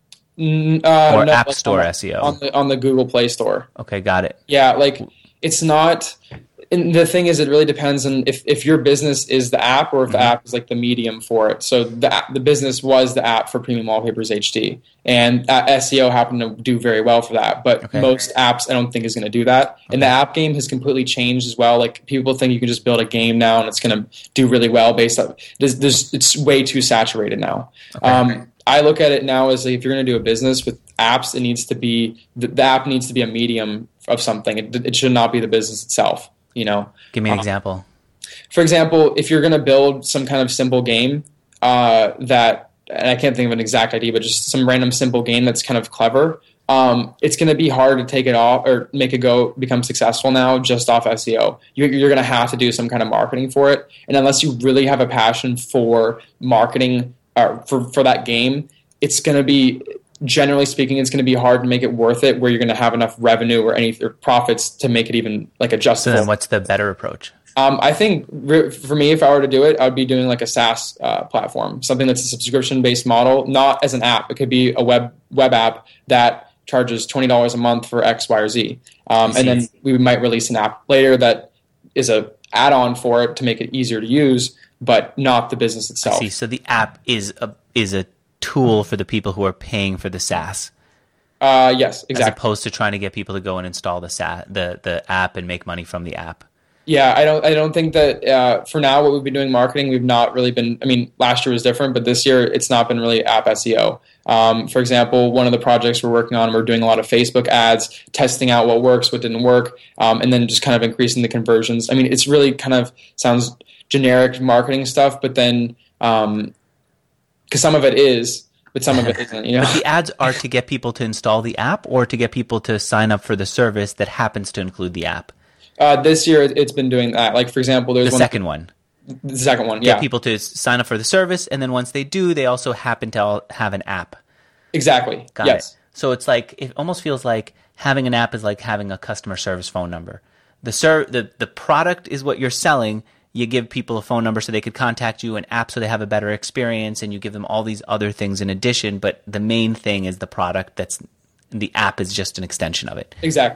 n- uh, or no, App like Store on, S E O on the, on the Google Play Store. Okay, got it. Yeah, like it's not. And the thing is, it really depends on if, if your business is the app or if the mm-hmm. app is like the medium for it. So the the business was the app for Premium Wallpapers H D, and uh, S E O happened to do very well for that. But okay. most apps, I don't think is going to do that. Okay. And the app game has completely changed as well. Like people think you can just build a game now and it's going to do really well based on there's, there's, it's way too saturated now. Okay. Um, I look at it now as like if you're going to do a business with apps, it needs to be the, the app needs to be a medium of something. It, it should not be the business itself. You know, give me an um, example. For example, if you're going to build some kind of simple game uh, that, and I can't think of an exact idea, but just some random simple game that's kind of clever, um, it's going to be hard to take it off or make it go become successful now just off S E O. You're, you're going to have to do some kind of marketing for it, and unless you really have a passion for marketing or for for that game, it's going to be. Generally speaking, it's going to be hard to make it worth it where you're going to have enough revenue or any or profits to make it even like adjustable. So then what's the better approach? Um, I think re- for me, if I were to do it, I would be doing like a SaaS uh, platform, something that's a subscription-based model, not as an app. It could be a web web app that charges twenty dollars a month for X, Y, or Z. Um, and then we might release an app later that is a add-on for it to make it easier to use, but not the business itself. I see. So the app is a is a tool for the people who are paying for the SaaS. Uh, yes, exactly. As opposed to trying to get people to go and install the SaaS, the the app and make money from the app. Yeah, I don't I don't think that uh, for now what we've been doing marketing, we've not really been. I mean, last year was different, but this year it's not been really app S E O. Um, for example, one of the projects we're working on, we're doing a lot of Facebook ads, testing out what works, what didn't work, um, and then just kind of increasing the conversions. I mean, it's really kind of sounds generic marketing stuff, but then. Um, Because some of it is, but some of it isn't. You know? But the ads are to get people to install the app or to get people to sign up for the service that happens to include the app? Uh, this year, it's been doing that. Like, for example, there's the one, second one. The second one, get yeah. Get people to sign up for the service, and then once they do, they also happen to have an app. Exactly. Got yes. it. So it's like, it almost feels like having an app is like having a customer service phone number. The ser- the the product is what you're selling. You give people a phone number so they could contact you, an app so they have a better experience, and you give them all these other things in addition. But the main thing is the product. That's the app is just an extension of it. Exactly.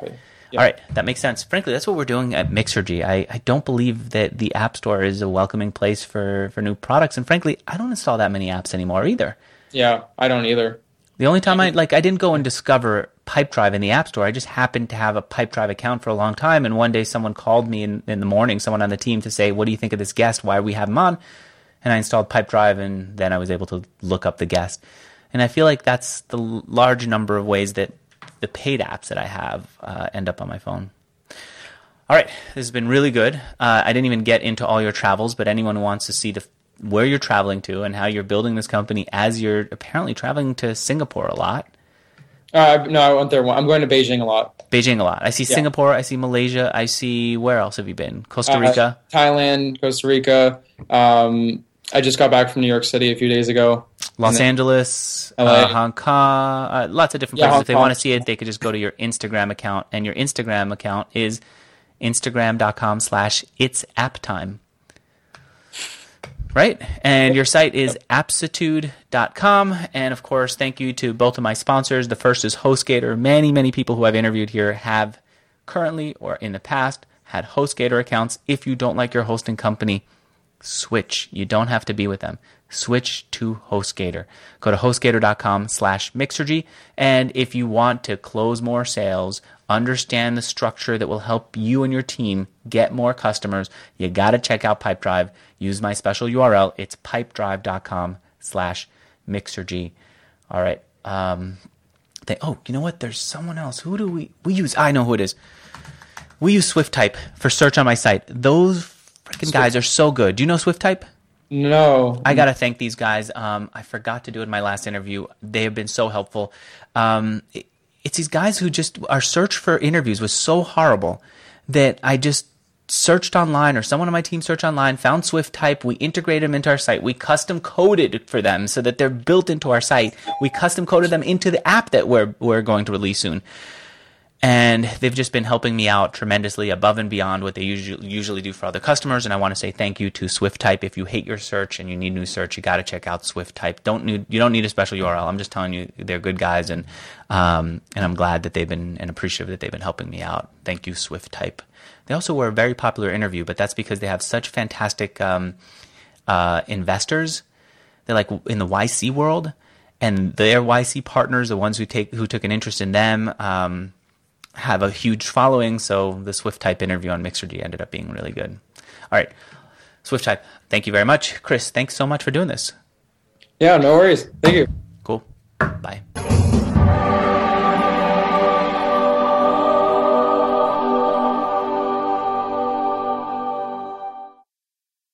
Yeah. All right, that makes sense. Frankly, that's what we're doing at Mixergy. I, I don't believe that the App Store is a welcoming place for, for new products. And frankly, I don't install that many apps anymore either. Yeah, I don't either. The only time I like I didn't go and discover Pipedrive in the App Store. I just happened to have a Pipedrive account for a long time, and one day someone called me in, in the morning, someone on the team, to say, "What do you think of this guest? Why do we have him on?" And I installed Pipedrive, and then I was able to look up the guest. And I feel like that's the large number of ways that the paid apps that I have uh, end up on my phone. All right, this has been really good. Uh, I didn't even get into all your travels, but anyone who wants to see the where you're traveling to and how you're building this company as you're apparently traveling to Singapore a lot. Uh, no, I went there. I'm going to Beijing a lot. Beijing a lot. I see Yeah. Singapore. I see Malaysia. I see, where else have you been? Costa Rica? Uh, Thailand, Costa Rica. Um, I just got back from New York City a few days ago. Los then- Angeles, L A. uh, Hong Kong, uh, lots of different Yeah, places. Hong If they Kong. want to see it, they could just go to your Instagram account, and your Instagram account is instagram.com slash it's app time. Right? And your site is aptitude dot com. And of course, thank you to both of my sponsors. The first is HostGator. Many, many people who I've interviewed here have currently or in the past had HostGator accounts. If you don't like your hosting company, switch. You don't have to be with them. Switch to HostGator. Go to hostgator.com slash Mixergy. And if you want to close more sales, understand the structure that will help you and your team get more customers, you got to check out Pipedrive. Use my special U R L. It's pipedrive.com slash Mixergy. All right. Um, they, oh, you know what? There's someone else. Who do we, we use? I know who it is. We use SwiftType for search on my site. Those freaking guys are so good. Do you know SwiftType? No. I got to thank these guys. Um, I forgot to do it in my last interview. They have been so helpful. Um, it, it's these guys who just, our search for interviews was so horrible that I just searched online, or someone on my team searched online, found SwiftType. We integrated them into our site. We custom coded for them so that they're built into our site. We custom coded them into the app that we're, we're going to release soon. And they've just been helping me out tremendously, above and beyond what they usually usually do for other customers. And I want to say thank you to SwiftType. If you hate your search and you need new search, you got to check out SwiftType. Don't need you don't need a special U R L. I'm just telling you, they're good guys, and um, and I'm glad that they've been and appreciative that they've been helping me out. Thank you, SwiftType. They also were a very popular interview, but that's because they have such fantastic um, uh, investors. They're like in the Y C world, and their Y C partners, the ones who take who took an interest in them. Um, have a huge following, so the SwiftType interview on Mixergy ended up being really good. All right, SwiftType, thank you very much. Chris, thanks so much for doing this. Yeah, no worries. Thank you.